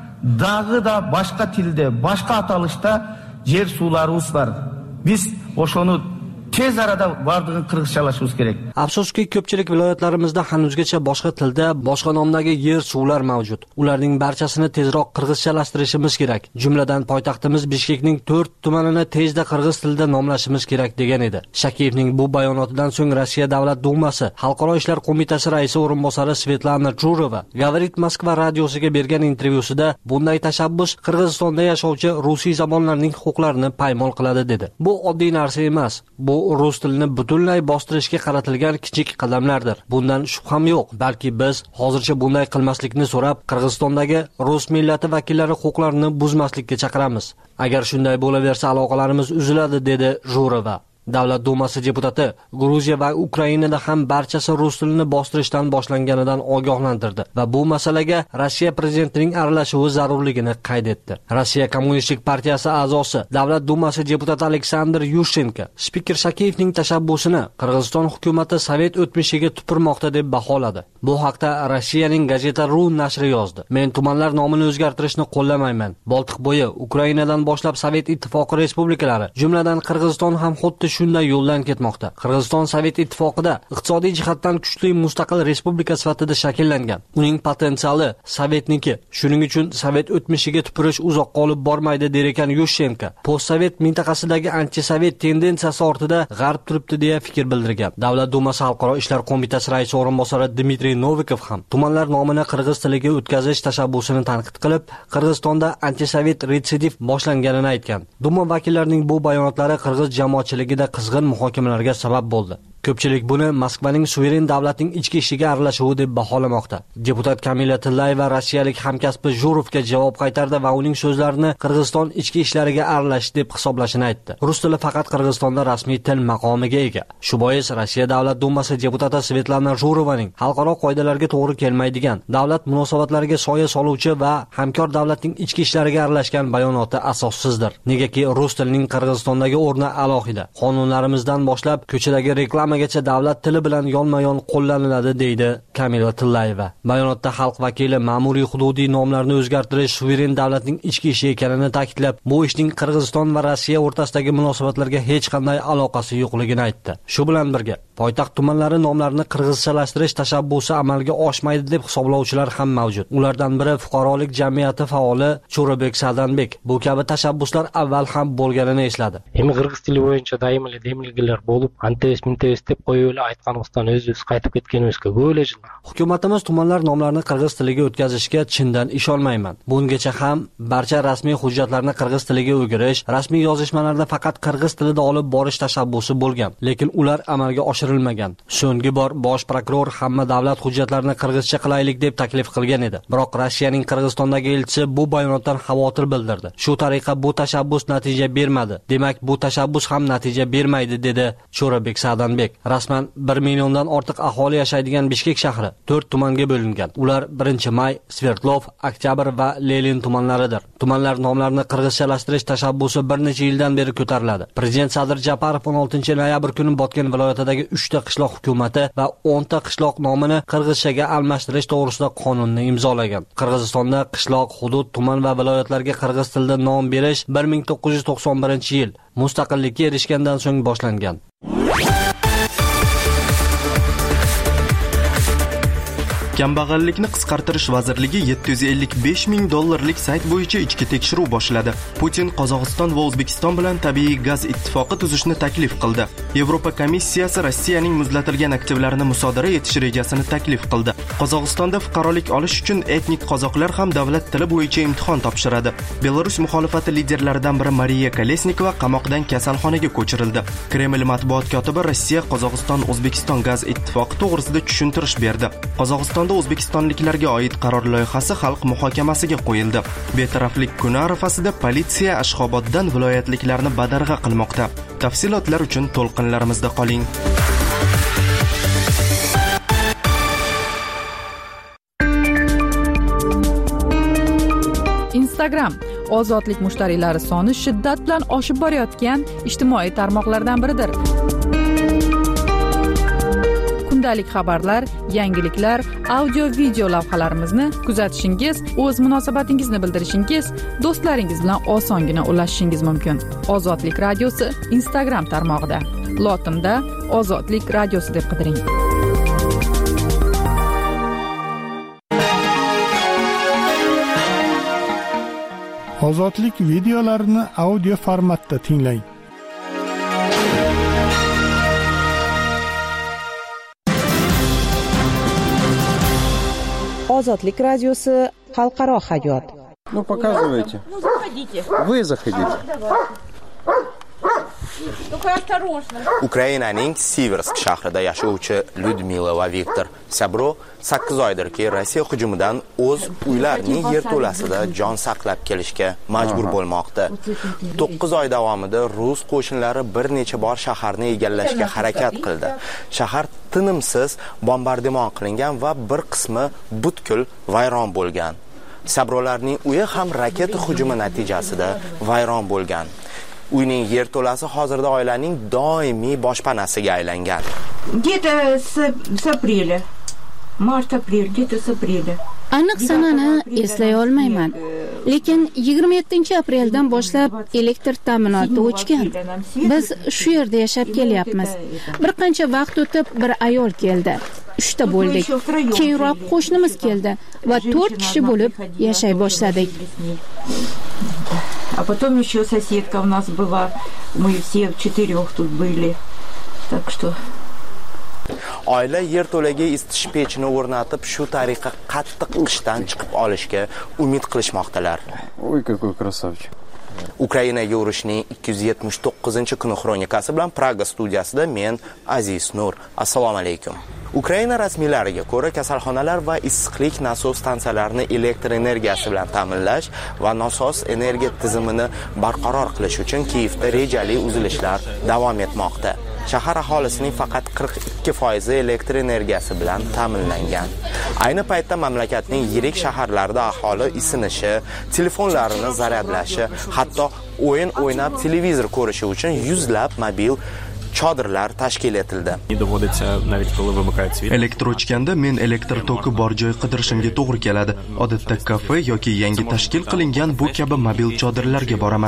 dag'i da boshqa tilda, boshqa atalishda yer suvlarimiz bor. Biz o'shoni tez arada bardığın qirg'izchalashimiz kerak. Afsuski, ko'pchilik viloyatlarimizda hanuzgacha boshqa tilda, boshqa nomdagi yer suvlar mavjud. Ularning barchasini tezroq qirg'izchalashtirishimiz kerak. Jumladan poytaxtimiz Bishkekning 4 tumanini tezda qirg'iz tilida nomlashimiz kerak degan edi. Shakiyevning bu bayonotidan so'ng Rossiya Davlat dumasi Xalqaro ishlar qo'mitasi raisi o'rinbosari Svetlana Jurova Gavarit Moskva radiosiga bergan intervyusida bunday tashabbus Qirg'izistonda yashovchi rusiy zamonlarning huquqlarini paymol qiladi dedi. Bu oddiy narsa emas. Bu rus tilini butunlay bostirishga qaratilgan kichik qadamlardir. Bundan shubham yo'q. Balki biz hozircha bunday qilmaslikni so'rab, Qirg'izistondagi rus millati vakillari huquqlarini buzmaslikka chaqiramiz. Agar shunday bo'laversa, aloqalarimiz uziladi, dedi Jurova. Davlat dumasi deputati Gruziya va Ukrainada ham barchasi rus tilini bostirishdan boshlanganidan ogohlantirdi va bu masalaga Rossiya prezidentining aralashuvi zarurligini qayd etdi. Rossiya Kommunistik partiyasi a'zosi, Davlat dumasi deputati Aleksandr Yushchenko spiker Shakiyevning tashabbusini Qirg'iziston hukumatı sovet o'tmishiga tupurmoqda deb baholadi. Bu haqda Rossiyaning Gazeta Ru nashri yozdi. Men tumanlar nomini o'zgartirishni qo'llamayman. Boltiqbo'yi, Ukrainadan boshlab Sovet ittifoqi respublikalari, jumladan Qirg'iziston ham xuddi shunday yo'ldan ketmoqda. Qirg'iziston Sovet ittifoqida iqtisodiy jihatdan kuchli mustaqil respublika sifatida shakllangan. Uning potensiali Sovetniki. Shuning uchun Sovet o'tmishiga tupurish uzoqqa olib bormaydi der ekan Yushchenko. Postsovet mintaqasidagi antisovet tendensiyasi ortida G'arb turibdi deya fikr bildirgan. Davlat dumasi Xalqaro ishlar qo'mitasi raisi o'rinbosari Dmitriy Novikov ham tumanlar nomini qirg'iz tiliga o'tkazish tashabbusini tanqid qilib, Qirg'izistonda antisovet retsidiv boshlanganini aytgan. Duma vakillarining bu bayonotlari qirg'iz jamoatchiligida qizg'in muhokamalarga sabab bo'ldi. Ko'pchilik buni Moskvaning suveren davlatning ichki ishiga aralashuvi deb baholamoqda. Deputat Kamila Tillayeva rossiyalik hamkasbi Jurovga javob qaytardi va uning so'zlarini Qirg'iziston ichki ishlariga aralash deb hisoblashini aytdi. Rus tili faqat Qirg'izistonda rasmiy til maqomiga ega. Shu bois Rossiya Davlat dumasi deputati Svetlana Jurovaning xalqaro qoidalarga to'g'ri kelmaydigan, davlat munosabatlariga soya soluvchi va hamkor davlatning ichki ishlariga aralashgan bayonoti asossizdir. Negaki rus tilining Qirg'izistondagi o'rni alohida. Qonunlarimizdan boshlab ko'chadagi reklama gacha davlat tili bilan yonma-yon qo'llaniladi, deydi Kamila Tillayeva. Bayonotda xalq vakili ma'muriy hududiy nomlarni o'zgartirish suveren davlatning ichki ishi ekanini ta'kidlab, bu ishning Qirg'iziston va Rossiya o'rtasidagi munosabatlarga hech qanday aloqasi yo'qligini aytdi. Shu bilan birga poytaxt tumanlari nomlarini qirg'izchalashtirish tashabbusi amalga oshmaydi deb hisoblovchilar ham mavjud. Ulardan biri fuqarolik jamiyati faoli Cho'rabek Sadanbek. Bu kabi tashabbuslar avval ham bo'lganini esladi. Endi qirg'iz tili bo'yicha doimli demilgilar bo'lib, antes deb qo'yib aytganimizdan o'z qaytib ketganimizga ko'p yil. Hukumatimiz tumanlar nomlarini qirg'iz tiliga o'tkazishga chindan ishonmayman. Bungacha ham barcha rasmiy hujjatlarni qirg'iz tiliga o'girish, rasmiy yozishmalarda faqat qirg'iz tilida olib borish tashabbusi bo'lgan, lekin ular amalga oshirilmagan. So'nggi bor bosh prokuror hamma davlat hujjatlarini qirg'izcha qilaylik deb taklif qilgan edi. Biroq Rossiyaning Qirg'izistondagi elchisi bu bayonotdan xavotir bildirdi. Shu tariqa bu tashabbus natija bermadi. Demak, bu tashabbus ham natija bermaydi, dedi Jo'rabek Sa'danbek. Rasman 1 milliondan ortiq aholi yashaydigan Bishkek shahri 4 tumanga bo'lingan. Ular 1-May, Sverdlov, Oktyabr va Lenin tumanlaridir. Tumanlar nomlarini qirg'izchalashtirish tashabbusi bir necha yildan beri ko'tariladi. Prezident Sadir Japarov 16-noyabr kuni Botken viloyatidagi 3 ta qishloq hukumati va 10 ta qishloq nomini qirg'izchaga almashtirish to'g'risida qonunni imzolagan. Qirg'izistonda qishloq, hudud, tuman va viloyatlarga qirg'iz tilida nom berish 1991-yil mustaqillikka erishgandan so'ng boshlangan. Kambag'allikni qisqartirish vazirligi 755 ming dollarlik sayt bo'yicha ichki tekshiruv boshladi. Putin Qozog'iston va O'zbekiston bilan tabiiy gaz ittifoqi tuzishni taklif qildi. Yevropa komissiyasi Rossiyaning muzlatilgan aktivlarini musodara etish rejasini taklif qildi. Qozog'istonda fuqarolik olish uchun etnik qozoqlar ham davlat tili bo'yicha imtihon topshiradi. Belarus muxolifati liderlaridan biri Mariya Kolesnikova qamoqdan kasalxonaga ko'chirildi. Kreml matbuot kotibi Rossiya Qozog'iston O'zbekiston gaz ittifoqi to'g'risida tushuntirish berdi. Qozog'iston O'zbekistonliklarga oid qaror loyihasi xalq muhokamasiga qo'yildi. Betaraflik kuni arafasida politsiya Ashxoboddan viloyatliklarni badarg'a qilmoqda. Tafsilotlar uchun to'lqinlarimizda qoling. Instagram ozodlik mushtariylari soni shiddat bilan oshib borayotgan ijtimoiy tarmoqlardan biridir. Kundalik xabarlar, yangiliklar, audio-video lavhalarimizni kuzatishingiz, o'z munosabatingizni bildirishingiz, do'stlaringiz bilan osongina ulashishingiz mumkin. Ozodlik radiosi Instagram tarmog'ida. Lotinda Ozodlik radiosi deb qidiring. Ozodlik videolarini audio formatda tinglang. Ozodlik radiosi xalqaro hayot. Ну, показывайте. Вы заходите. Ukrainaning Siversk shahrida yashovchi Lyudmila va Viktor Sabro 8 oydirki Rossiya hujumidan o'z uylarining yerto'lasida jon saqlab kelishga majbur bo'lmoqda. 9 oy davomida rus qo'shinlari bir necha bor shaharni egallashga harakat qildi. Shahar tinimsiz bombardimon qilingan va bir qismi butkul vayron bo'lgan. Sabrolarning uyi ham raketa hujumi natijasida vayron bo'lgan. Uyning yerto'lasi hozirda oilaning doimiy boshpanasiga aylangan. Где-то с апреля. Mart-aprel, где-то с апреля. Aniq sanani eslay olmayman. Lekin 27-apreldan boshlab elektr ta'minoti o'chgan. Biz shu yerda yashab kelyapmiz. Bir qancha vaqt o'tib bir ayol keldi. 3 ta bo'ldik. Keyinroq qo'shnimiz keldi va 4 kishi bo'lib yashay boshladik. А потом еще соседка у нас была. Мы все 4 тут были. Так что Oila yerto'laga isitish pechini o'rnatib, shu tariqa qattiq qishdan chiqib olishga umid qilishmoqdalar. Ой, какой красавчик. Ukrainaga urushning 279-kuni xronikasi bilan Praga studiyasida men Aziz Nur. Assalomu alaykum. Ukraina rasmiylariga ko'ra kasalxonalar va issiqlik nasos stansiyalarini elektr energiyasi bilan ta'minlash va nasos energiya tizimini barqaror qilish uchun Kiyevda rejali uzilishlar davom etmoqda. Shahar aholisining faqat 42% elektr energiyasi bilan ta'minlangan. Ayni paytda mamlakatning yirik shaharlarida aholi isinishi, telefonlarini zaryadlashi, hatto o'yin o'ynab televizor ko'rishi uchun yuzlab mobil chodirlar tashkil etildi. Elektr o'chganda men elektr toki bor joy qidirishimga to'g'ri keladi. Odatda kafe yoki yangi tashkil qilingan bu kabi mobil chodirlarga boraman.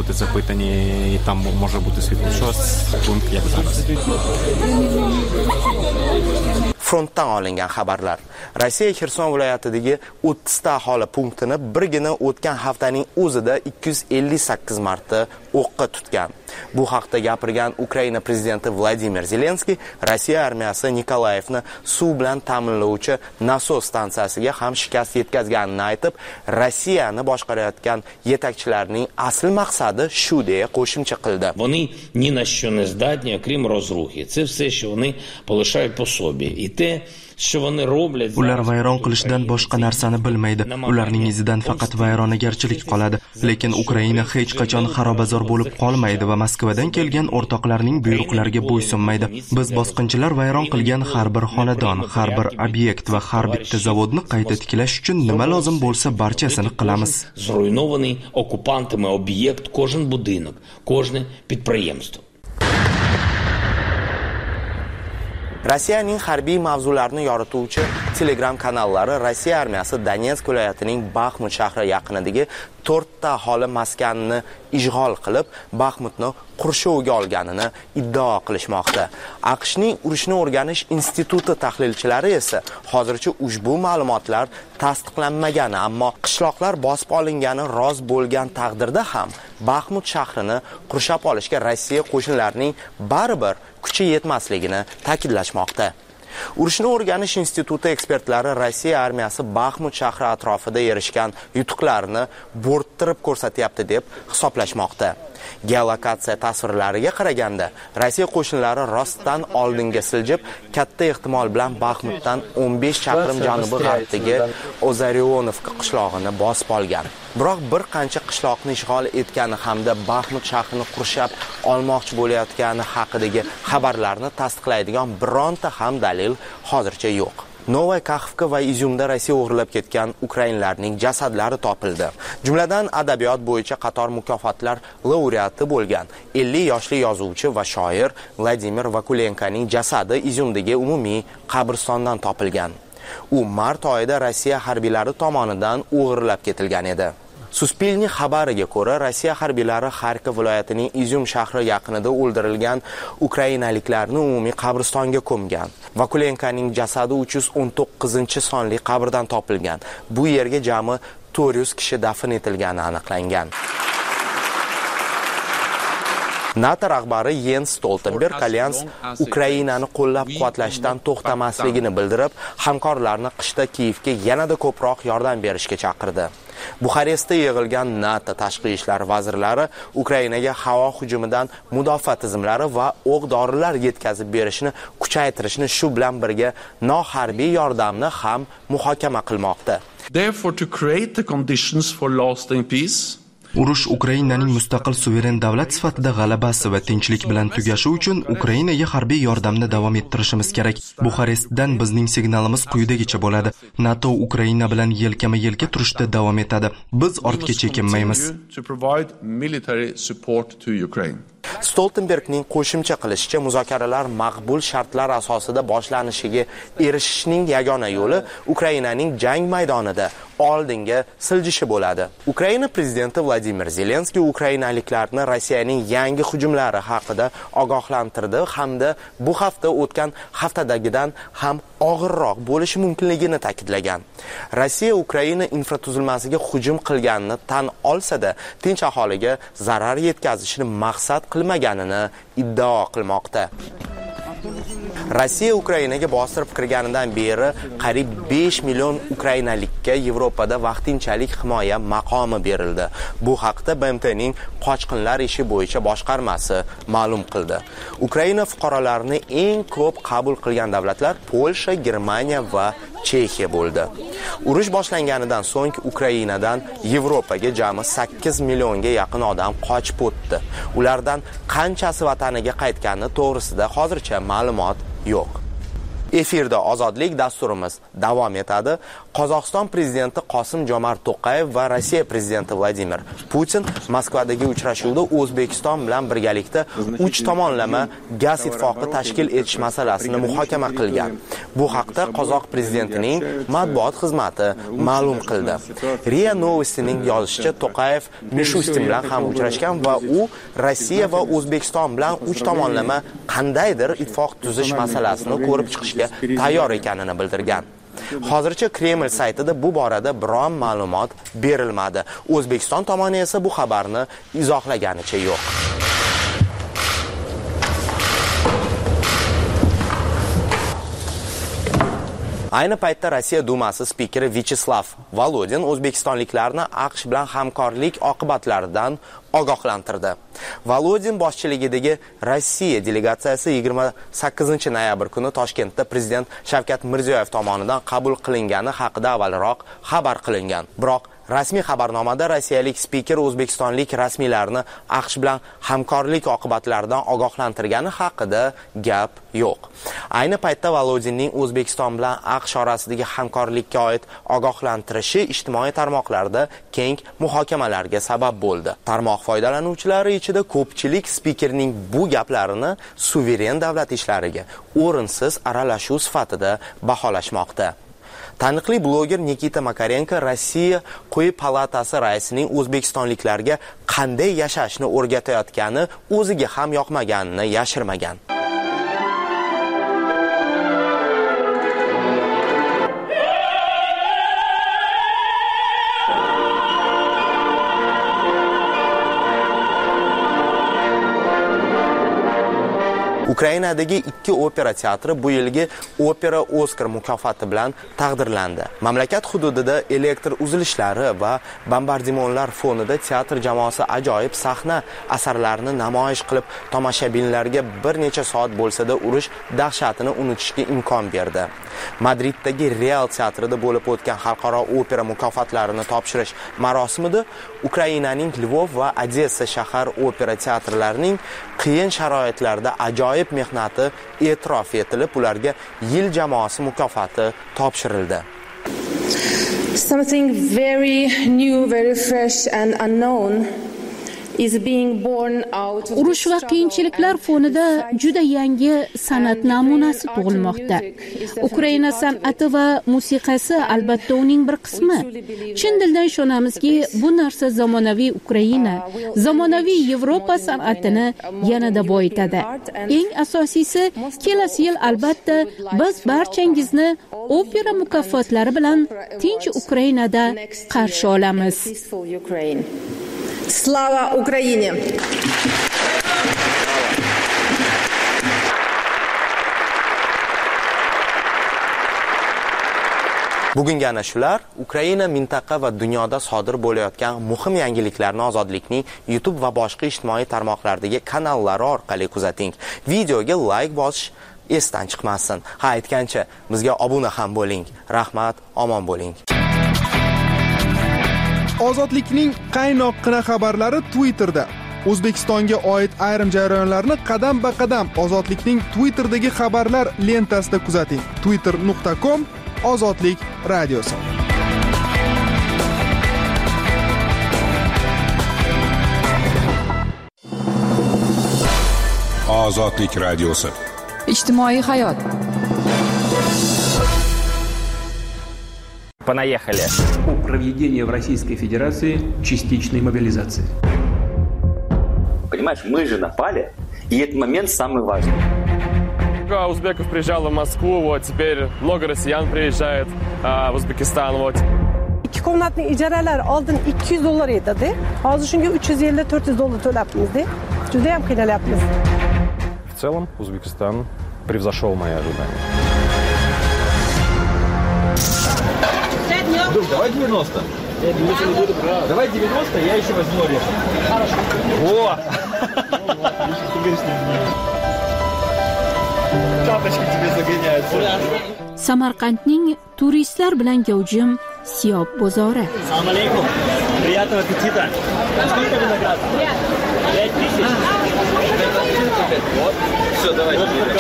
Frontdan olingan xabarlar. Rossiya Xerson viloyatidagi 30 ta aholi punktini birgina o'tgan haftaning o'zida 258 marta o'qqa tutgan. Bu haqda gapirgan Ukraina prezidenti Vladimir Zelenskiy Rossiya armiyasi Nikolayevni suv bilan ta'minlovchi nasos stansiyasiga ham shikast yetkazganini aytib, Rossiyani boshqarayotgan yetakchilarning asl maqsadi shu deya qo'shimcha qildi. Вони ні на що не здатні, окрім розрухи. Це все, що вони полишають по собі. І те, Ular vayron qilishdan boshqa narsani bilmaydi. Ularning izidan faqat vayronagarchilik qoladi. Lekin Ukraina hech qachon xarobazor bo'lib qolmaydi va Moskvadan kelgan o'rtoqlarning buyruqlariga bo'ysunmaydi. Biz bosqinchilar vayron qilgan har bir xonadon, har bir obyekt va har bitta zavodni qayta tiklash uchun nima lozim bo'lsa barchasini qilamiz. Зруйнований окупантами об'єкт, кожен будинок, кожне підприємство. Rossiyaning harbiy mavzularini yorituvchi Telegram kanallari Rossiya armiyasi Donetsk viloyatining Baxmut shahri yaqinidagi 4 ta aholi maskanini ishg'ol qilib, Baxmutni qurshovga olganini iddao qilishmoqda. AQShning urushni o'rganish instituti tahlilchilari esa hozircha ushbu ma'lumotlar tasdiqlanmagani, ammo qishloqlar bosib olingani roz bo'lgan taqdirda ham Baxmut shahrini qurshab olishga Rossiya qo'shinlarining baribir kuchi yetmasligini ta'kidlashmoqda. Urushni o'rganish instituti ekspertlari Rossiya armiyasi Baxmut shahri atrofida erishgan yutuqlarni bo'rttirib ko'rsatyapti deb hisoblashmoqda. Geolokatsiya tasvirlariga qaraganda, Rossiya qo'shinlari rostdan oldinga siljib, katta ehtimol bilan Baxmutdan 15 chaqirim janubi-g'arbdagi Ozarionovka qishlog'ini bosib olgan. Biroq bir qancha qishloqni ishg'ol etgani hamda Baxmut shahrini qurshab olmoqchi bo'layotgani haqidagi xabarlarni tasdiqlaydigan bironta ham dalil hozircha yo'q. Novaya Kaxovka va Izyumda Rossiya o'g'irlab ketgan ukrainlarning jasadlari topildi. Jumladan adabiyot bo'yicha qator mukofotlar laureati bo'lgan 50 yoshli yozuvchi va shoir Vladimir Vakulenkoning jasadi Izyumdagi umumiy qabristondan topilgan. U mart oyida Rossiya harbiylari tomonidan o'g'irlab ketilgan edi. Suspilni xabariga ko'ra, Rossiya harbiylari Xarkov viloyatining Izyum shahri yaqinida o'ldirilgan ukrainaliklarni umumiy qabristonga ko'mgan. Vakulenkoning jasadi 319-sonli qabrdan topilgan. Bu yerga jami 400 kishi dafn etilgani aniqlangan. NATO rahbari Jens Stoltenberg Alyans Ukrainani qo'llab-quvvatlashdan to'xtamasligini bildirib, hamkorlarni qishda Kiyevga yanada ko'proq yordam berishga chaqirdi. Buxarestda yig'ilgan NATO tashqi ishlar vazirlari Ukrainaga havo hujumidan mudofaa tizimlari va o'q-dorilar yetkazib berishni kuchaytirishni, shu bilan birga noharbiy yordamni ham muhokama qilmoqda. Therefore, to create the conditions for lasting peace, Urush Ukrainaning mustaqil suveren davlat sifatida g'alabasi va tinchlik bilan tugashi uchun Ukrainaga harbiy yordamni davom ettirishimiz kerak. Buxarestdan bizning signalimiz quyidagicha bo'ladi. NATO Ukraina bilan yelkama-yelka turishda davom etadi. Biz ortga chekinmaymiz. Stoltenbergning qo'shimcha qilishicha, muzokaralar maqbul shartlar asosida boshlanishiga erishishning yagona yo'li Ukrainaning jang maydonida oldinga siljishi bo'ladi. Ukraina prezidenti Vladimir Zelenskiy ukrainaliklarni Rossiyaning yangi hujumlari haqida ogohlantirdi hamda bu hafta o'tgan haftadagidan ham og'irroq bo'lishi mumkinligini ta'kidlagan. Rossiya Ukraina infratuzilmasiga hujum qilganini tan olsa-da, tinch aholiga zarar yetkazishni maqsad qilmaganini iddao qilmoqda. Rossiya Ukrainaga bostirib kirganidan beri qariyb 5 million ukrainalikka Yevropada vaqtinchalik himoya maqomi berildi. Bu haqda BMTning qochqinlar ishi bo'yicha boshqarmasi ma'lum qildi. Ukraina fuqarolarini eng ko'p qabul qilgan davlatlar Polsha, Germaniya va Chexiya bo'ldi. Urush boshlanganidan so'ng Ukrainadan Yevropaga jami 8 millionga yaqin odam qochib o'tdi. Ulardan qanchasi vataniga qaytgani to'g'risida hozircha ma'lumot yo'q. Efirda Ozodlik dasturimiz davom etadi. Qozog'iston prezidenti Qosim-Jomart To'qayev va Rossiya prezidenti Vladimir Putin Moskvadagi uchrashuvda O'zbekiston bilan birgalikda 3 tomonlama gaz ittifoqi tashkil etish masalasini muhokama qilgan. Bu haqda Qozoq prezidentining matbuot xizmati ma'lum qildi. RIA Novostining yozishicha, To'qayev Mishustin bilan ham uchrashgan va u Rossiya va O'zbekiston bilan 3 tomonlama qandaydir ittifoq tuzish masalasini ko'rib chiqishga tayyor ekanini bildirgan. Hozircha Kreml saytida bu borada biron ma'lumot berilmadi. O'zbekiston tomoni esa bu xabarni izohlaganicha yo'q. Ayni paytda Rossiya Dumasi spikeri Vyacheslav Volodin o'zbekistonliklarni AQSh bilan hamkorlik oqibatlaridan ogohlantirdi. Volodin boshchiligidagi Rossiya delegatsiyasi 28 noyabr kuni Toshkentda prezident Shavkat Mirziyoyev tomonidan qabul qilingani haqida avvalroq xabar qilingan. Biroq rasmiy xabarnomada rossiyalik spiker o'zbekistonlik rasmiylarni AQSh bilan hamkorlik oqibatlaridan ogohlantirgani haqida gap yo'q. Ayni paytda Volodinning O'zbekiston bilan AQSh orasidagi hamkorlikka oid ogohlantirishi ijtimoiy tarmoqlarda keng muhokamalarga sabab bo'ldi. Tarmoq foydalanuvchilari ichida ko'pchilik spikerning bu gaplarini suveren davlat ishlariga o'rinsiz aralashuv sifatida baholashmoqda. Taniqli bloger Nikita Makarenko Rossiya quyi palatasi raisining o'zbekistonliklarga qanday yashashni o'rgatayotgani o'ziga ham yoqmaganini yashirmagan. Ukrainadagi 2 opera teatri bu yilgi Opera Oskar mukofoti bilan taqdirlandi. Mamlakat hududida elektr uzilishlari va bombardimonlar fonida teatr jamoasi ajoyib sahna asarlarini namoyish qilib, tomoshabinlarga bir necha soat bo'lsa-da urush dahshatini unutishga imkon berdi. Madriddagi Real teatrida bo'lib o'tgan xalqaro opera mukofotlarini topshirish marosimida Ukrainaning Lvov va Odessa shahar opera teatrlarining qiyin sharoitlarda ajoyib mehnati e'tirof etilib, ularga yil jamoasi mukofoti topshirildi. Something very new, very fresh and unknown Urush va qiyinchiliklar fonida juda yangi san'at namunasi tug'ilmoqda. Ukraina san'ati va musiqasi albatta uning bir qismi. Chin dildan ishonamizki, bu narsa zamonaviy Ukraina, zamonaviy Yevropa san'atini yanada boyitadi. Eng asosiysi, kelasi yil albatta biz barchangizni opera mukofotlari bilan tinch Ukrainada qarshi olamiz. Slava Ukraine! Bugungi ana shular Ukraina mintaqa va dunyoda sodir bo'layotgan muhim yangiliklarni Ozodlikning YouTube va boshqa ijtimoiy tarmoqlardagi kanallari orqali kuzating. Videoga like bosish esdan chiqmasin. Ha, aytgancha, bizga obuna ham bo'ling. Rahmat, omon bo'ling. Ozodlikning qaynoqqina xabarlari Twitterda. O'zbekistonga oid ayrim jarayonlarni qadam-ba-qadam Ozodlikning Twitterdagi xabarlar lentasida kuzating. twitter.com Ozodlik radiosi. Ozodlik radiosi. Ijtimoiy hayot. Понаехали. О проведении в Российской Федерации частичной мобилизации. Понимаешь, мы же напали, и этот момент самый важный. Много узбеков приезжало в Москву, вот теперь много россиян приезжает в Узбекистан, вот. 2 komnatli ijaralar oldin $200 edi. Hozir shunga $350-400 to'labmiz-da. Juda ham qiynalyapmiz. В целом Узбекистан превзошел мои ожидания. Друг, давай 90. Давай 90, я еще возьму орешек. Хорошо. О! Тапочки тебе загоняются. Samarqandning turistlar bilan gavjum Siyob bozori. Assalomu alaykum. Приятного аппетита. Сколько виноград? 5000. Вот. Все, давай.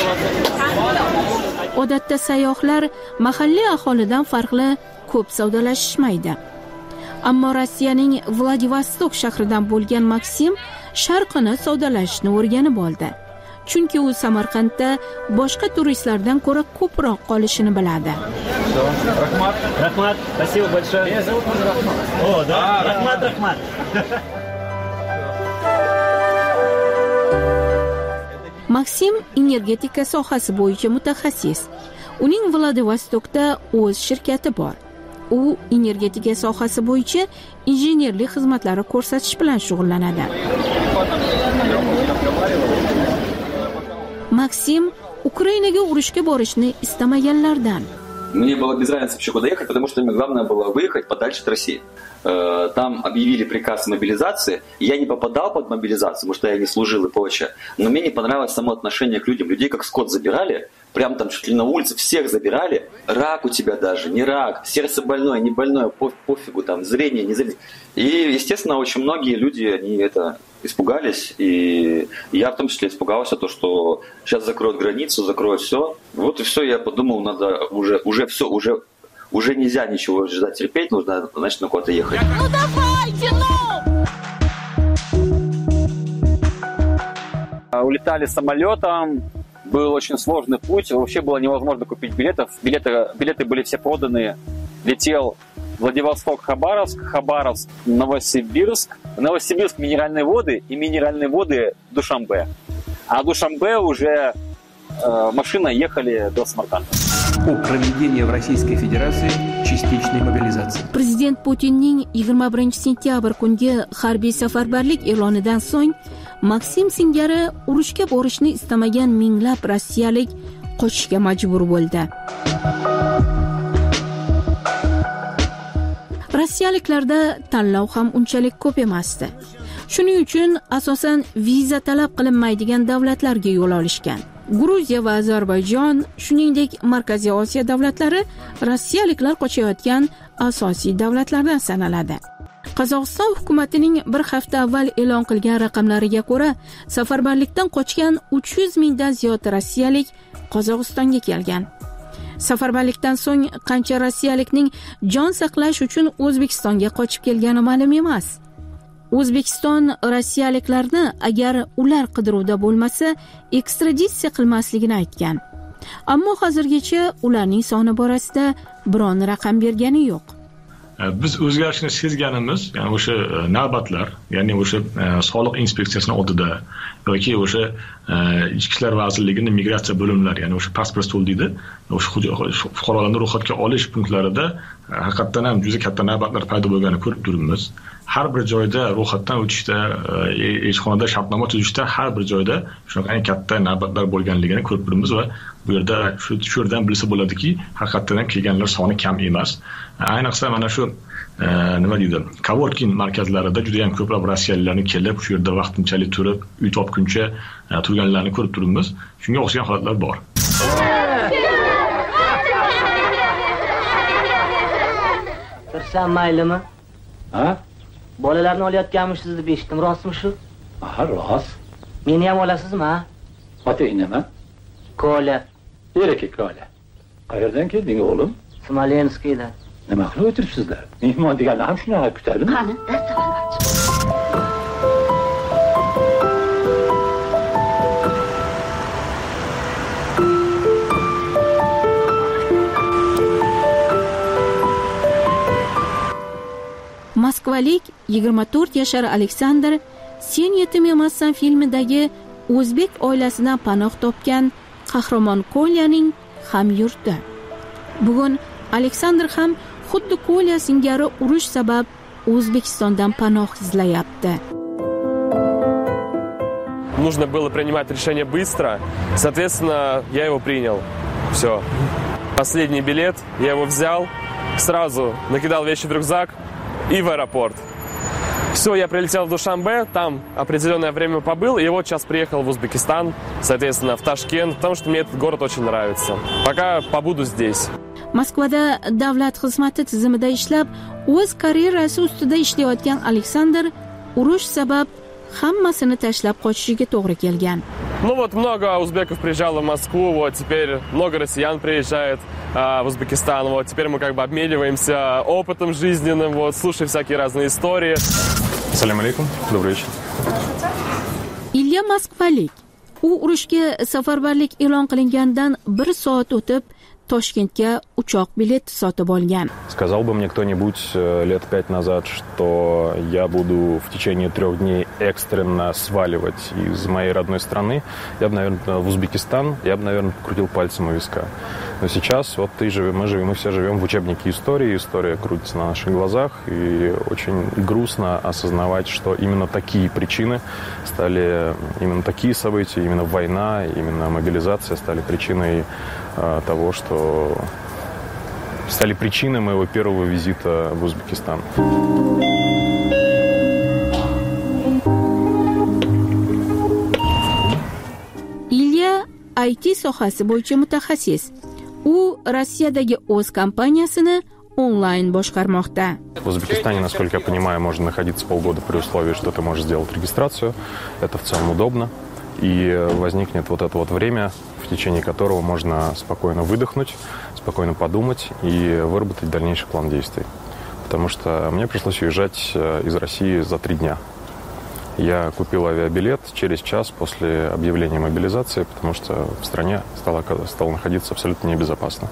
Odatda sayyohlar mahalliy aholidan farqli ko'p savdolashishmaydi. Ammo Rossiyaning Vladivostok shahridan bo'lgan Maksim sharqini savdolashishni o'rganib oldi. Chunki u Samarqandda boshqa turistlardan ko'ra ko'proq qolishini biladi. Rahmat, Rahmat, спасибо большое. Меня зовут Рахмат. О, да, Rahmat, Rahmat. Maksim energetika sohasi bo'yicha mutaxassis. Uning Vladivostokda o'z shirkati bor. U energetika sohasi bo'yicha injenerlik xizmatlari ko'rsatish bilan shug'ullanadi. Maksim Ukrainaga urushga borishni istamaganlardan. Мне было без разницы вообще куда ехать, потому что мне главное было выехать подальше от России. Там объявили приказ о мобилизации. Я не попадал под мобилизацию, потому что я не служил и прочее. Но мне не понравилось само отношение к людям. Людей как скот забирали, прям там чуть ли на улице всех забирали. Рак у тебя даже, не рак, сердце больное, не больное, пофигу, там, зрение, не зрение. И, естественно, очень многие люди, они это испугались. И я в том числе испугался, то, что сейчас закроют границу, закроют все. Вот и все, я подумал, надо уже все, уже нельзя ничего ждать, терпеть, нужно, значит, на куда-то ехать. Ну давайте, Улетали самолетом, был очень сложный путь, вообще было невозможно купить билетов. Билеты были все проданы. Летел Владивосток, Хабаровск, Новосибирск. Новосибирск минеральные воды и минеральные воды Душанбе. А Душанбе уже машина ехали до Самарканда. О проведении в Российской Federatsiya частичной мобилизации. Prezident Putinning 21 sentyabr kungi harbiy safarbarlik e'lonidan so'ng Maksim singari urushga borishni istamagan minglab rossiyalik qochishga majbur bo'ldi. Rossiyaliklarda tanlov ham unchalik ko'p emasdi. Shuning uchun asosan viza talab qilinmaydigan davlatlarga yo'l olishgan. Gruziya va Ozarbayjon, shuningdek Markaziy Osiyo davlatlari rossiyaliklar qochayotgan asosiy davlatlardan sanaladi. Qozog'iston hukumatining bir hafta avval e'lon qilgan raqamlariga ko'ra, safarbarlikdan qochgan 300 mingdan ziyod rossiyalik Qozog'istonga kelgan. Safarbarlikdan so'ng qancha rossiyalikning jon saqlash uchun O'zbekistonga qochib kelgani ma'lum emas. O'zbekiston rossiyaliklarni agar ular qidiruvda bo'lmasa, ekstraditsiya qilmasligini aytgan. Ammo hozirgacha ularning soni borasida biron raqam bergani yo'q. Biz o'zgarishni sezganimiz, ya'ni o'sha navbatlar, ya'ni o'sha soliq inspeksiyasining oldida yoki o'sha ichki ishlar vazirligining migratsiya bo'limlari, ya'ni o'sha pasport stol deydi, o'sha fuqarolarni ro'yxatga olish punktlarida haqiqatan ham juda katta navbatlar paydo bo'lganini ko'rib turibmiz. Har bir joyda ro'yxatdan o'tishda, elchixonada shartnoma tuzishda har bir joyda shunaqa katta navbatlar bo'lganligini ko'rib turibmiz va bu yerda shu yerdan bilsa bo'ladiki, haqiqatan ham kelganlar soni kam emas. Ayniqsa mana shu nima deydi, coworking markazlarida juda ham ko'plab rossiyaliklarni kelib, shu yerda vaqtinchalik turib, uy topguncha turganlarni ko'rib turibmiz. Shunga o'xshagan holatlar bor. Kirsam maylimi? Ha? Bolalarni olayotganmisiz deb eshitdim, rostmi shu? Ha, rost. Meni ham olasizmi, ha? Otang nima? Kola. Erkak Kola. Qayerdan kelding, o'g'lim? Smolenskdan. Nima qilib o'tiribsizlar? Mehmon deganlar ham shunaqa kutadimi? Qani, Moskvalik 24 yashar Aleksandr Sen yetim emassan filmidagi o'zbek oilasidan panoh topgan qahramon Kolyaning hamyurti. Bugun Aleksandr ham xuddi Kolya singari urush sabab O'zbekistondan panoh izlayapti. Нужно было принимать решение быстро. Соответственно, я его принял. Все. Последний билет, я его взял, сразу накидал вещи в рюкзак и в аэропорт. Все, я прилетел в Душанбе, там определенное время побыл, и вот сейчас приехал в Узбекистан, соответственно, в Ташкент, потому что мне этот город очень нравится. Пока побуду здесь. Moskvada davlat xizmati tizimida ishlab, o'z karyerasi ustida ishlayotgan Aleksandr urush sabab hammasini tashlab qochishiga to'g'ri kelgan. Ну вот много узбеков приезжало в Москву, вот теперь много россиян приезжает в Узбекистан, вот теперь мы как бы обмениваемся опытом жизненным, вот слушаем всякие разные истории. Ассаляму алейкум, добрый вечер. Ilya moskvalik. U urushga safarbarlik e'lon qilingandan 1 soat o'tib Toshkentga uchoq bileti sotib olgan. Сказал бы мне кто-нибудь лет 5 назад, что я буду в течение 3 дней экстренно сваливать из моей родной страны, я бы, наверное, в Узбекистан, я бы, наверное, крутил пальцем у виска. Но сейчас вот мы все живем в учебнике истории, история крутится на наших глазах, и очень грустно осознавать, что именно такие причины стали, именно такие события, именно война, именно мобилизация стали причиной того, что стали причиной моего первого визита в Узбекистан. Ilya IT sohasi bo'yicha mutaxassis. U Rossiyadagi o'z kompaniyasini онлайн boshqarmoqda. В Узбекистане, насколько я понимаю, можно находиться полгода при условии, что ты можешь сделать регистрацию. Это в целом удобно. И возникнет вот это вот время, в течение которого можно спокойно выдохнуть, спокойно подумать и выработать дальнейший план действий. Потому что мне пришлось уезжать из России за 3 дня. Я купил авиабилет через час после объявления мобилизации, потому что в стране стало находиться абсолютно небезопасно.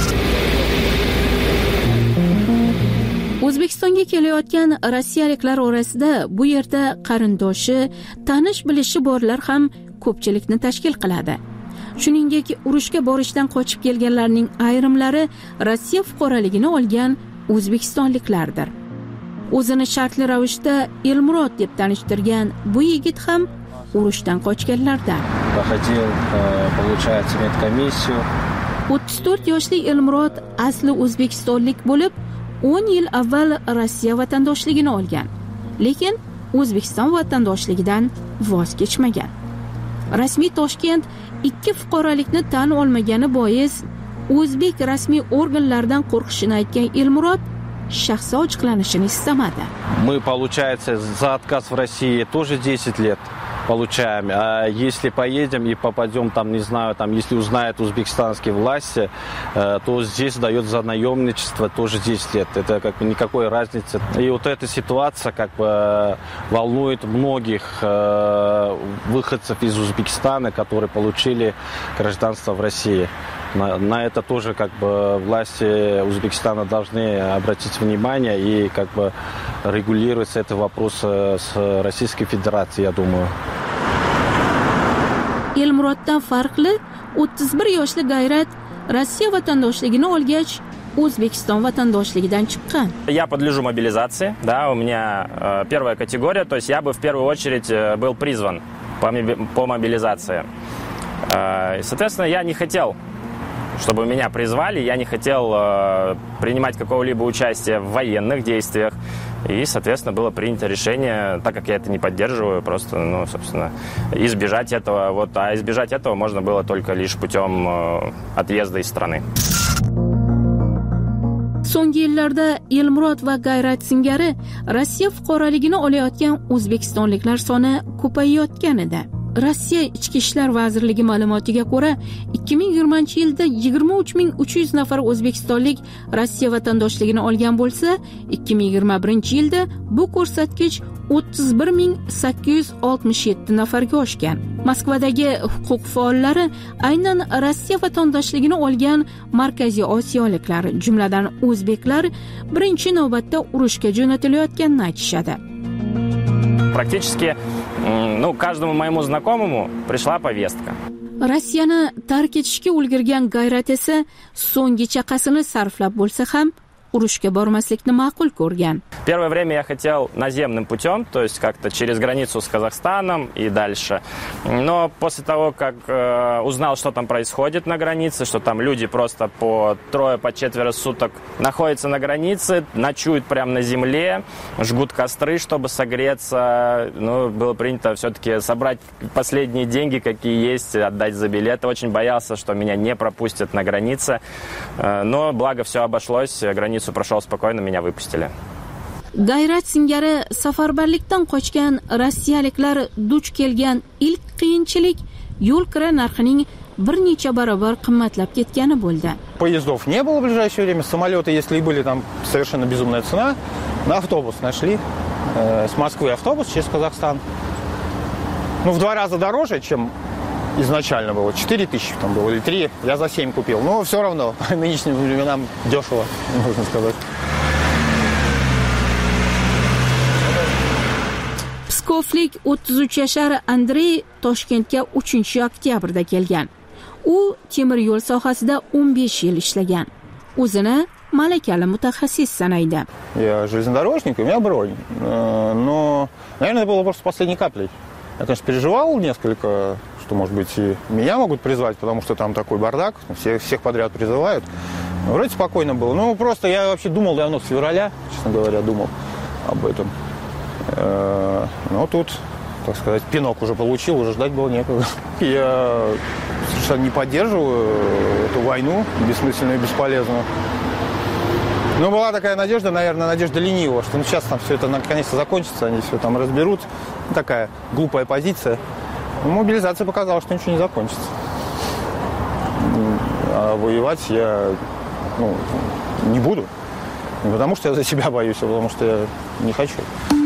O'zbekistonga kelayotgan rossiyaliklar orasida bu yerda qarindoshi, tanish-bilishi borlar ham ko'pchilikni tashkil qiladi. Shuningdek, urushga borishdan qochib kelganlarning ayrimlari Rossiya fuqaroligini olgan o'zbekistonliklardir. O'zini shartli ravishda Elmurod deb tanishtirgan bu yigit ham urushdan qochganlardan. Проходил, получается, медкомиссию. 34 yoshli Elmurod asli o'zbekistonlik bo'lib, 10 yil avval Rossiya vatandoshligini olgan, lekin O'zbekiston vatandoshligidan voz kechmagan. Rasmiy Toshkent 2 fuqarolikni tan olmagani bois o'zbek rasmiy organlaridan qo'rqishini aytgan Elmurod shaxsi ochiqlanishini istamadi. Мы, получается, за отказ в России тоже 10 лет получаем. А если поедем и попадем там, не знаю, там, если узнают узбекистанские власти, то здесь дает за наемничество тоже 10 лет. Это как бы никакой разницы. И вот эта ситуация как бы волнует многих выходцев из Узбекистана, которые получили гражданство в России. На это тоже как бы власти Узбекистана должны обратить внимание и как бы регулировать этот вопрос с Российской Федерацией, я думаю. Elmuroddan farqli 31 yoshli Gayrat Rossiya vatandoshligini olgach O'zbekiston vatandoshligidan chiqqan. Я подлежу мобилизации, да, у меня первая категория, то есть я бы в первую очередь был призван по мобилизации. И, соответственно, я не хотел, чтобы меня призвали, я не хотел принимать какого-либо участия в военных действиях. И, соответственно, было принято решение, так как я это не поддерживаю, просто, ну, собственно, избежать этого. Вот, а избежать этого можно было только лишь путем отъезда из страны. So'nggi yillarda Elmurod va Gayrat singari Rossiya fuqaroligini olayotgan o'zbekistonliklar soni ko'payayotgan edi. Rossiya Ichki ishlar vazirligi ma'lumotiga ko'ra, 2020-yilda 23300 nafar o'zbekistonlik Rossiya vatandoshligini olgan bo'lsa, 2021-yilda bu ko'rsatkich 31867 nafarga oshgan. Moskvadagi huquq faollari aynan Rossiya vatandoshligini olgan Markaziy Osiyoliklar, jumladan o'zbeklar, birinchi navbatda urushga jo'natilayotganini aytishadi. Практически, ну, каждому моему знакомому пришла повестка. Rossiyani tark etishga ulgurgan Gayrat esa so'nggi chaqasini sarflab bo'lsa ham urushga bormaslikni ma'qul ko'rgan. Первое время я хотел наземным путем, то есть как-то через границу с Казахстаном и дальше. Но после того, как узнал, что там происходит на границе, что там люди просто по 3-4 суток находятся на границе, ночуют прямо на земле, жгут костры, чтобы согреться. Ну, было принято все-таки собрать последние деньги, какие есть, отдать за билеты. Очень боялся, что меня не пропустят на границе. Но благо все обошлось, границу прошел спокойно, меня выпустили. Gayrat singari safarbarlikdan qochgan rossiyaliklar duch kelgan ilk qiyinchilik yo'l kira narxining bir necha barobar qimmatlab ketgani bo'ldi. Поездов не было в ближайшее время, самолеты, если и были, там совершенно безумная цена. На автобус нашли, с Москвы автобус через Казахстан. Ну, в 2 раза дороже, чем изначально было. 4000 там было, или 3, я за 7 купил. Но все равно, по нынешним временам дешево, можно сказать. Pskovlik 33 yashar Andrey Toshkentga 3-oktyabrda kelgan. U temir yo'l sohasida 15 yil ishlagan. O'zini malakali mutaxassis sanaydi. Я железнодорожник, у меня бронь. Но, наверное, это было просто последней каплей. Я, конечно, переживал несколько, что, может быть, и меня могут призвать, потому что там такой бардак, всех подряд призывают. Вроде спокойно было. Ну, просто я вообще думал давно, с февраля, честно говоря, думал об этом. Но тут, так сказать, пинок уже получил, уже ждать было некогда. Я совершенно не поддерживаю эту войну, бессмысленную и бесполезную. Но была такая надежда, наверное, надежда ленивого, что ну, сейчас там все это наконец-то закончится, они все там разберут. Такая глупая позиция. Но мобилизация показала, что ничего не закончится. А воевать я не буду. Не потому, что я за себя боюсь, а потому, что я не хочу.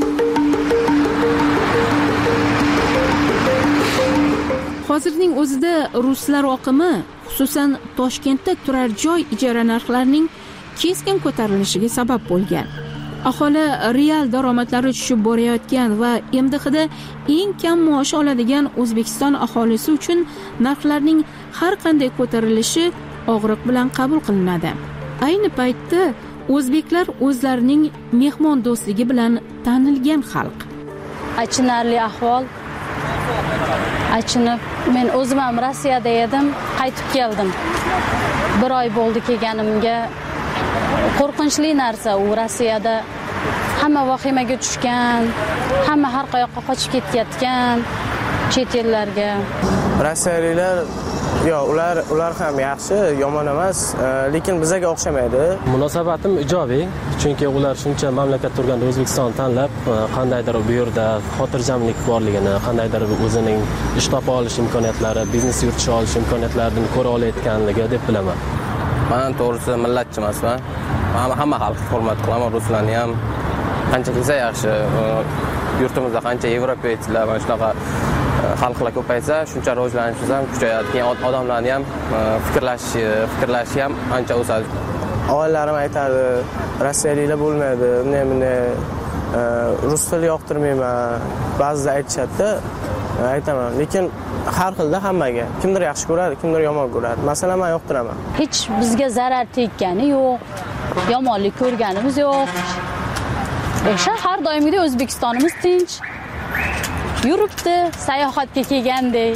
Hozirning o'zida ruslar oqimi, xususan Toshkentda turar joy ijara narxlarining keskin ko'tarilishiga sabab bo'lgan. Aholi real daromadlari tushib borayotgan va MDHda eng kam maosh oladigan O'zbekiston aholisi uchun narxlarning har qanday ko'tarilishi og'riq bilan qabul qilinadi. Ayni paytda o'zbeklar o'zlarining mehmon do'stligi bilan tanilgan xalq. Achinarli ahvol. Achinib, men o'zim ham Rossiyada edim, qaytib keldim. 1 oy bo'ldi kelganimga. Qo'rqinchli narsa u Rossiyada. Hamma vahimaga tushgan, hamma har qayoqqa qochib ketayotgan chet ellarga. Rossiyaliklar ular ham yaxshi, yomon emas, lekin bizga o'xshamaydi. Munosabatim ijobiy, chunki ular shuncha mamlakat turganda O'zbekiston tanlab, qandaydir bu yerda xotirjamlik borligini, qandaydir o'zining ish topa olish imkoniyatlari, biznes yuritish olish imkoniyatlarini ko'ra olayotganligi deb bilaman. Men to'g'risi millatchi emasman. Hamma xalqni hurmat qilaman, ruslarni ham. Qancha kelsa yaxshi. Yurtimizda qancha yevropeylar va shunaqa xalqlar ko'paysa, shuncha rivojlanishimiz ham kuchayadi. Keyin odamlarni ham fikrlashi ham ancha o'sadi. Oilarim aytadi, rossiyaliklar bo'lmaydi, bunday rus tilini yoqtirmayman. Ba'zida aytishadi, aytaman, lekin har xilda hammaga. Kimdir yaxshi ko'radi, kimdir yomon ko'radi. Masalan, men yoqtiraman. Hech bizga zarar teggani yo'q. Yomonlik ko'rganimiz yo'q. O'sha har doimgidek O'zbekistonimiz tinch. Yuribdi, sayohatga kelgandek.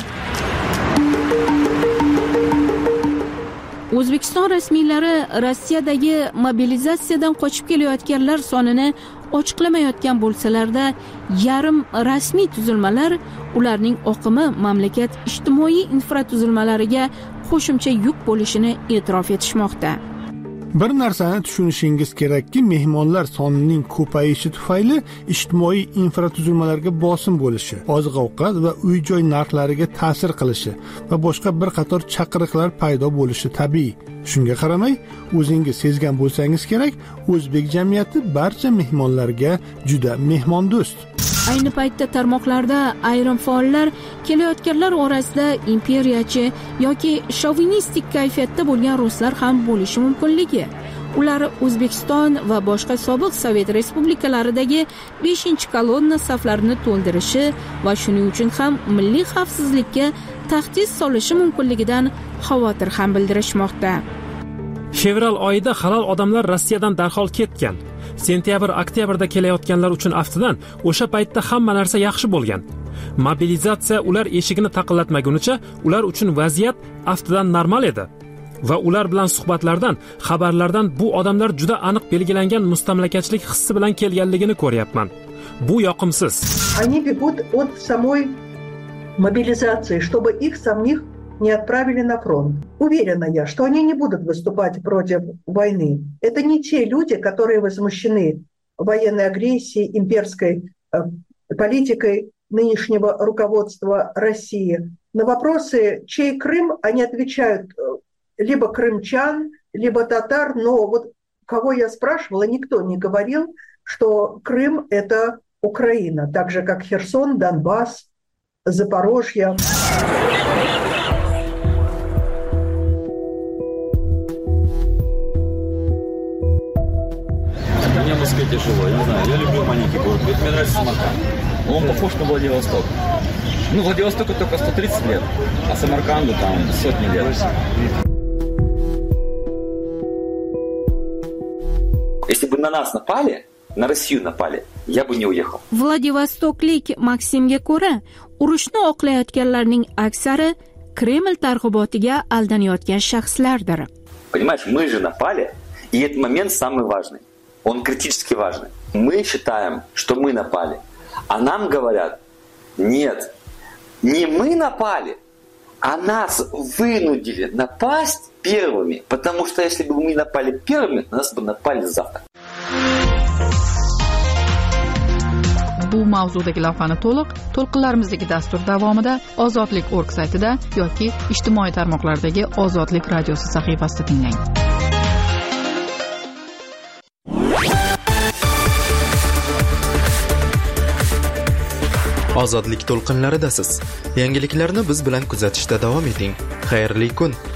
O'zbekiston rasmiylari Rossiyadagi mobilizatsiyadan qochib kelayotganlar sonini ochiqlamayotgan bo'lsalarda, yarim rasmiy tuzilmalar ularning oqimi mamlakat ijtimoiy infratuzilmalariga qo'shimcha yuk bo'lishini e'tirof etishmoqda. Bir narsani tushunishingiz kerakki, mehmonlar sonining ko'payishi tufayli ijtimoiy infratuzilmalarga bosim bo'lishi, oziq-ovqat va uy-joy narxlariga ta'sir qilishi va boshqa bir qator chaqiriqlar paydo bo'lishi tabiiy. Shunga qaramay, o'zingiz sezgan bo'lsangiz kerak, o'zbek jamiyati barcha mehmonlarga juda mehmondo'st. Ayni paytda tarmoqlarda ayrim faollar kelayotganlar orasida imperiyachi yoki shovinistik kayfiyatda bo'lgan ruslar ham bo'lishi mumkinligi. Ular O'zbekiston va boshqa sobiq Sovet respublikalaridagi 5-kolonna saflarini to'ldirishi va shuning uchun ham milliy xavfsizlikka tahdid solishi mumkinligidan xavotir ham bildirishmoqda. Fevral oyida halol odamlar Rossiyadan darhol ketgan. Sentyabr-oktyabrda kelayotganlar uchun aftidan o'sha paytda hamma narsa yaxshi bo'lgan. Mobilizatsiya ular eshigini taqillatmagunicha ular uchun vaziyat aftidan normal edi. Va ular bilan suhbatlardan, xabarlardan bu odamlar juda aniq belgilangan mustamlakachilik hissi bilan kelganligini ko'ryapman. Bu yoqimsiz. Они бегут от самой мобилизации, чтобы их самих не отправили на фронт. Уверена я, что они не будут выступать против войны. Это не те люди, которые возмущены военной агрессией, имперской политикой нынешнего руководства России. На вопросы, чей Крым, они отвечают либо крымчан, либо татар, но вот кого я спрашивала, никто не говорил, что Крым – это Украина, так же, как Херсон, Донбасс, Запорожье. Мне в Москве тяжело, я не знаю, я люблю маленький город, мне нравится Самарканд. Он похож на Владивосток. Ну, Владивостоку только 130 лет, а Самарканду там сотни лет. Если бы на нас напали, на Россию напали, я бы не уехал. Vladivostoklik Maksimga ko'ra, urushni oqlayotganlarning aksari Kreml targ'ibotiga aldanayotgan shaxslardir. Понимаешь, мы же напали, и этот момент самый важный. Он критически важный. Мы считаем, что мы напали, а нам говорят, нет, не мы напали, а нас вынудили напасть первыми, потому что если бы мы напали первыми, нас бы напали завтра. Bu mavzudagi lavhani to'lqinlarimizdagi dastur davomida Ozodlik.org saytida yoki ijtimoiy tarmoqlardagi Ozodlik radiosi sahifasida tinglang. Ozodlik to'lqinlaridasiz. Yangiliklarni biz bilan kuzatishda davom eting. Xayrli kun.